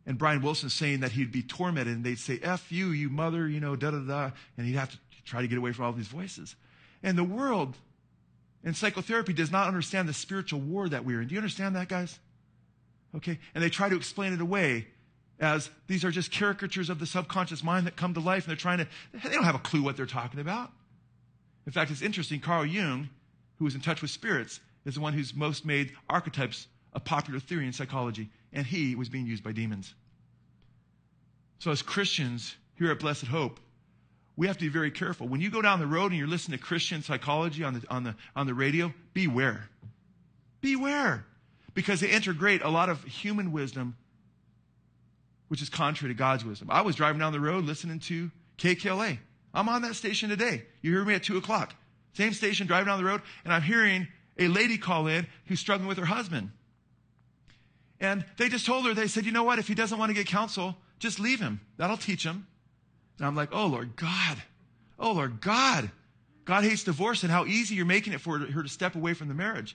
And Brian Wilson saying that he'd be tormented, and they'd say, F you, you mother, you know, da-da-da, and he'd have to try to get away from all these voices. And the world in psychotherapy does not understand the spiritual war that we're in. Do you understand that, guys? Okay? And they try to explain it away as these are just caricatures of the subconscious mind that come to life, and they're trying to, they don't have a clue what they're talking about. In fact, it's interesting, Carl Jung, who was in touch with spirits, is the one who's most made archetypes a popular theory in psychology, and he was being used by demons. So as Christians here at Blessed Hope, we have to be very careful. When you go down the road and you're listening to Christian psychology on the, on the, on the radio, beware. Beware. Because they integrate a lot of human wisdom, which is contrary to God's wisdom. I was driving down the road listening to K K L A. I'm on that station today. You hear me at two o'clock. Same station, driving down the road, and I'm hearing a lady call in who's struggling with her husband. And they just told her, they said, you know what, if he doesn't want to get counsel, just leave him. That'll teach him. And I'm like, oh, Lord God. Oh, Lord God. God hates divorce, and how easy you're making it for her to step away from the marriage.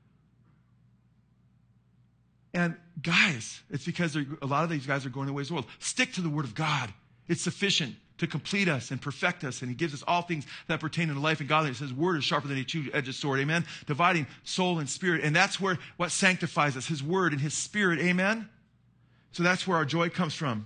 And guys, it's because a lot of these guys are going the ways of the world. Stick to the Word of God. It's sufficient to complete us and perfect us. And he gives us all things that pertain to life and godliness. His word is sharper than a two-edged sword. Amen. Dividing soul and spirit. And that's where what sanctifies us, his word and his spirit. Amen. So that's where our joy comes from.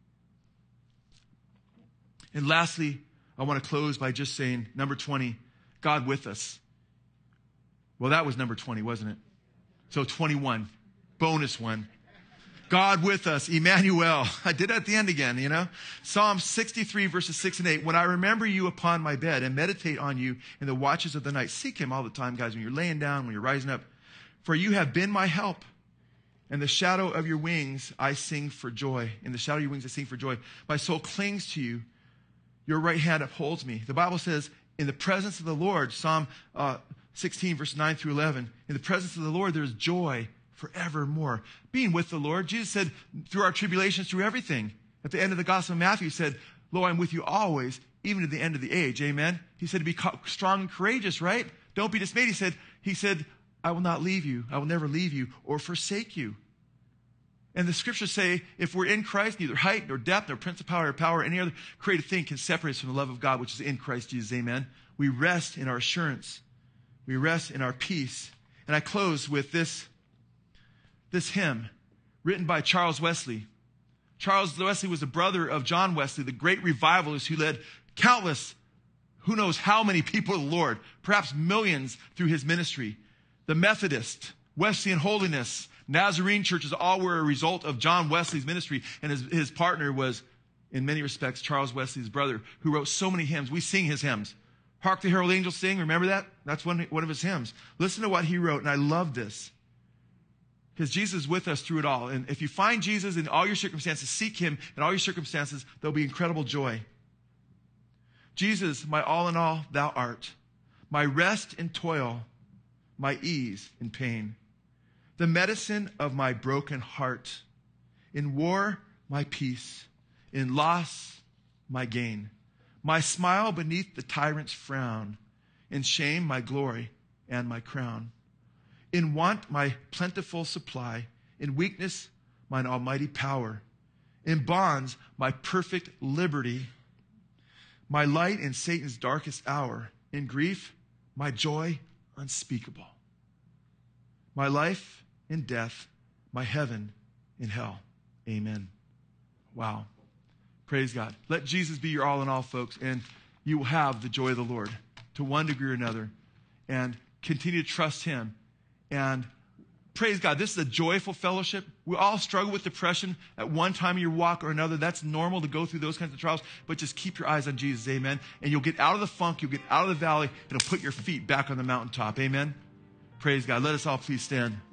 And lastly, I want to close by just saying, number twenty, God with us. Well, that was number twenty, wasn't it? So twenty-one, bonus one. God with us, Emmanuel. I did it at the end again, you know. Psalm sixty-three, verses six and eight. When I remember you upon my bed and meditate on you in the watches of the night. Seek him all the time, guys, when you're laying down, when you're rising up. For you have been my help. In the shadow of your wings, I sing for joy. In the shadow of your wings, I sing for joy. My soul clings to you. Your right hand upholds me. The Bible says, in the presence of the Lord, Psalm uh, sixteen, verse nine through eleven, in the presence of the Lord, there is joy forevermore. Being with the Lord, Jesus said, through our tribulations, through everything. At the end of the Gospel of Matthew, he said, lo, I'm with you always, even to the end of the age. Amen. He said to be strong and courageous, right? Don't be dismayed. He said, he said, I will not leave you. I will never leave you or forsake you. And the scriptures say, if we're in Christ, neither height nor depth nor principality or power or any other created thing can separate us from the love of God, which is in Christ Jesus. Amen. We rest in our assurance. We rest in our peace. And I close with this, this hymn written by Charles Wesley. Charles Wesley was the brother of John Wesley, the great revivalist who led countless, who knows how many people to the Lord, perhaps millions through his ministry. The Methodist, Wesleyan holiness, Nazarene churches all were a result of John Wesley's ministry, and his, his partner was, in many respects, Charles Wesley's brother, who wrote so many hymns. We sing his hymns. Hark the Herald Angels Sing, remember that? That's one, one of his hymns. Listen to what he wrote, and I love this. Because Jesus is with us through it all. And if you find Jesus in all your circumstances, seek him in all your circumstances, there'll be incredible joy. Jesus, my all in all, thou art. My rest in toil, my ease in pain. The medicine of my broken heart. In war, my peace. In loss, my gain. My smile beneath the tyrant's frown. In shame, my glory and my crown. In want, my plentiful supply. In weakness, mine almighty power. In bonds, my perfect liberty. My light in Satan's darkest hour. In grief, my joy unspeakable. My life in death, my heaven in hell. Amen. Wow. Praise God. Let Jesus be your all in all, folks, and you will have the joy of the Lord to one degree or another, and continue to trust him. And praise God, this is a joyful fellowship. We all struggle with depression at one time of your walk or another. That's normal to go through those kinds of trials, but just keep your eyes on Jesus, amen? And you'll get out of the funk, you'll get out of the valley, and it'll put your feet back on the mountaintop, amen? Praise God. Let us all please stand.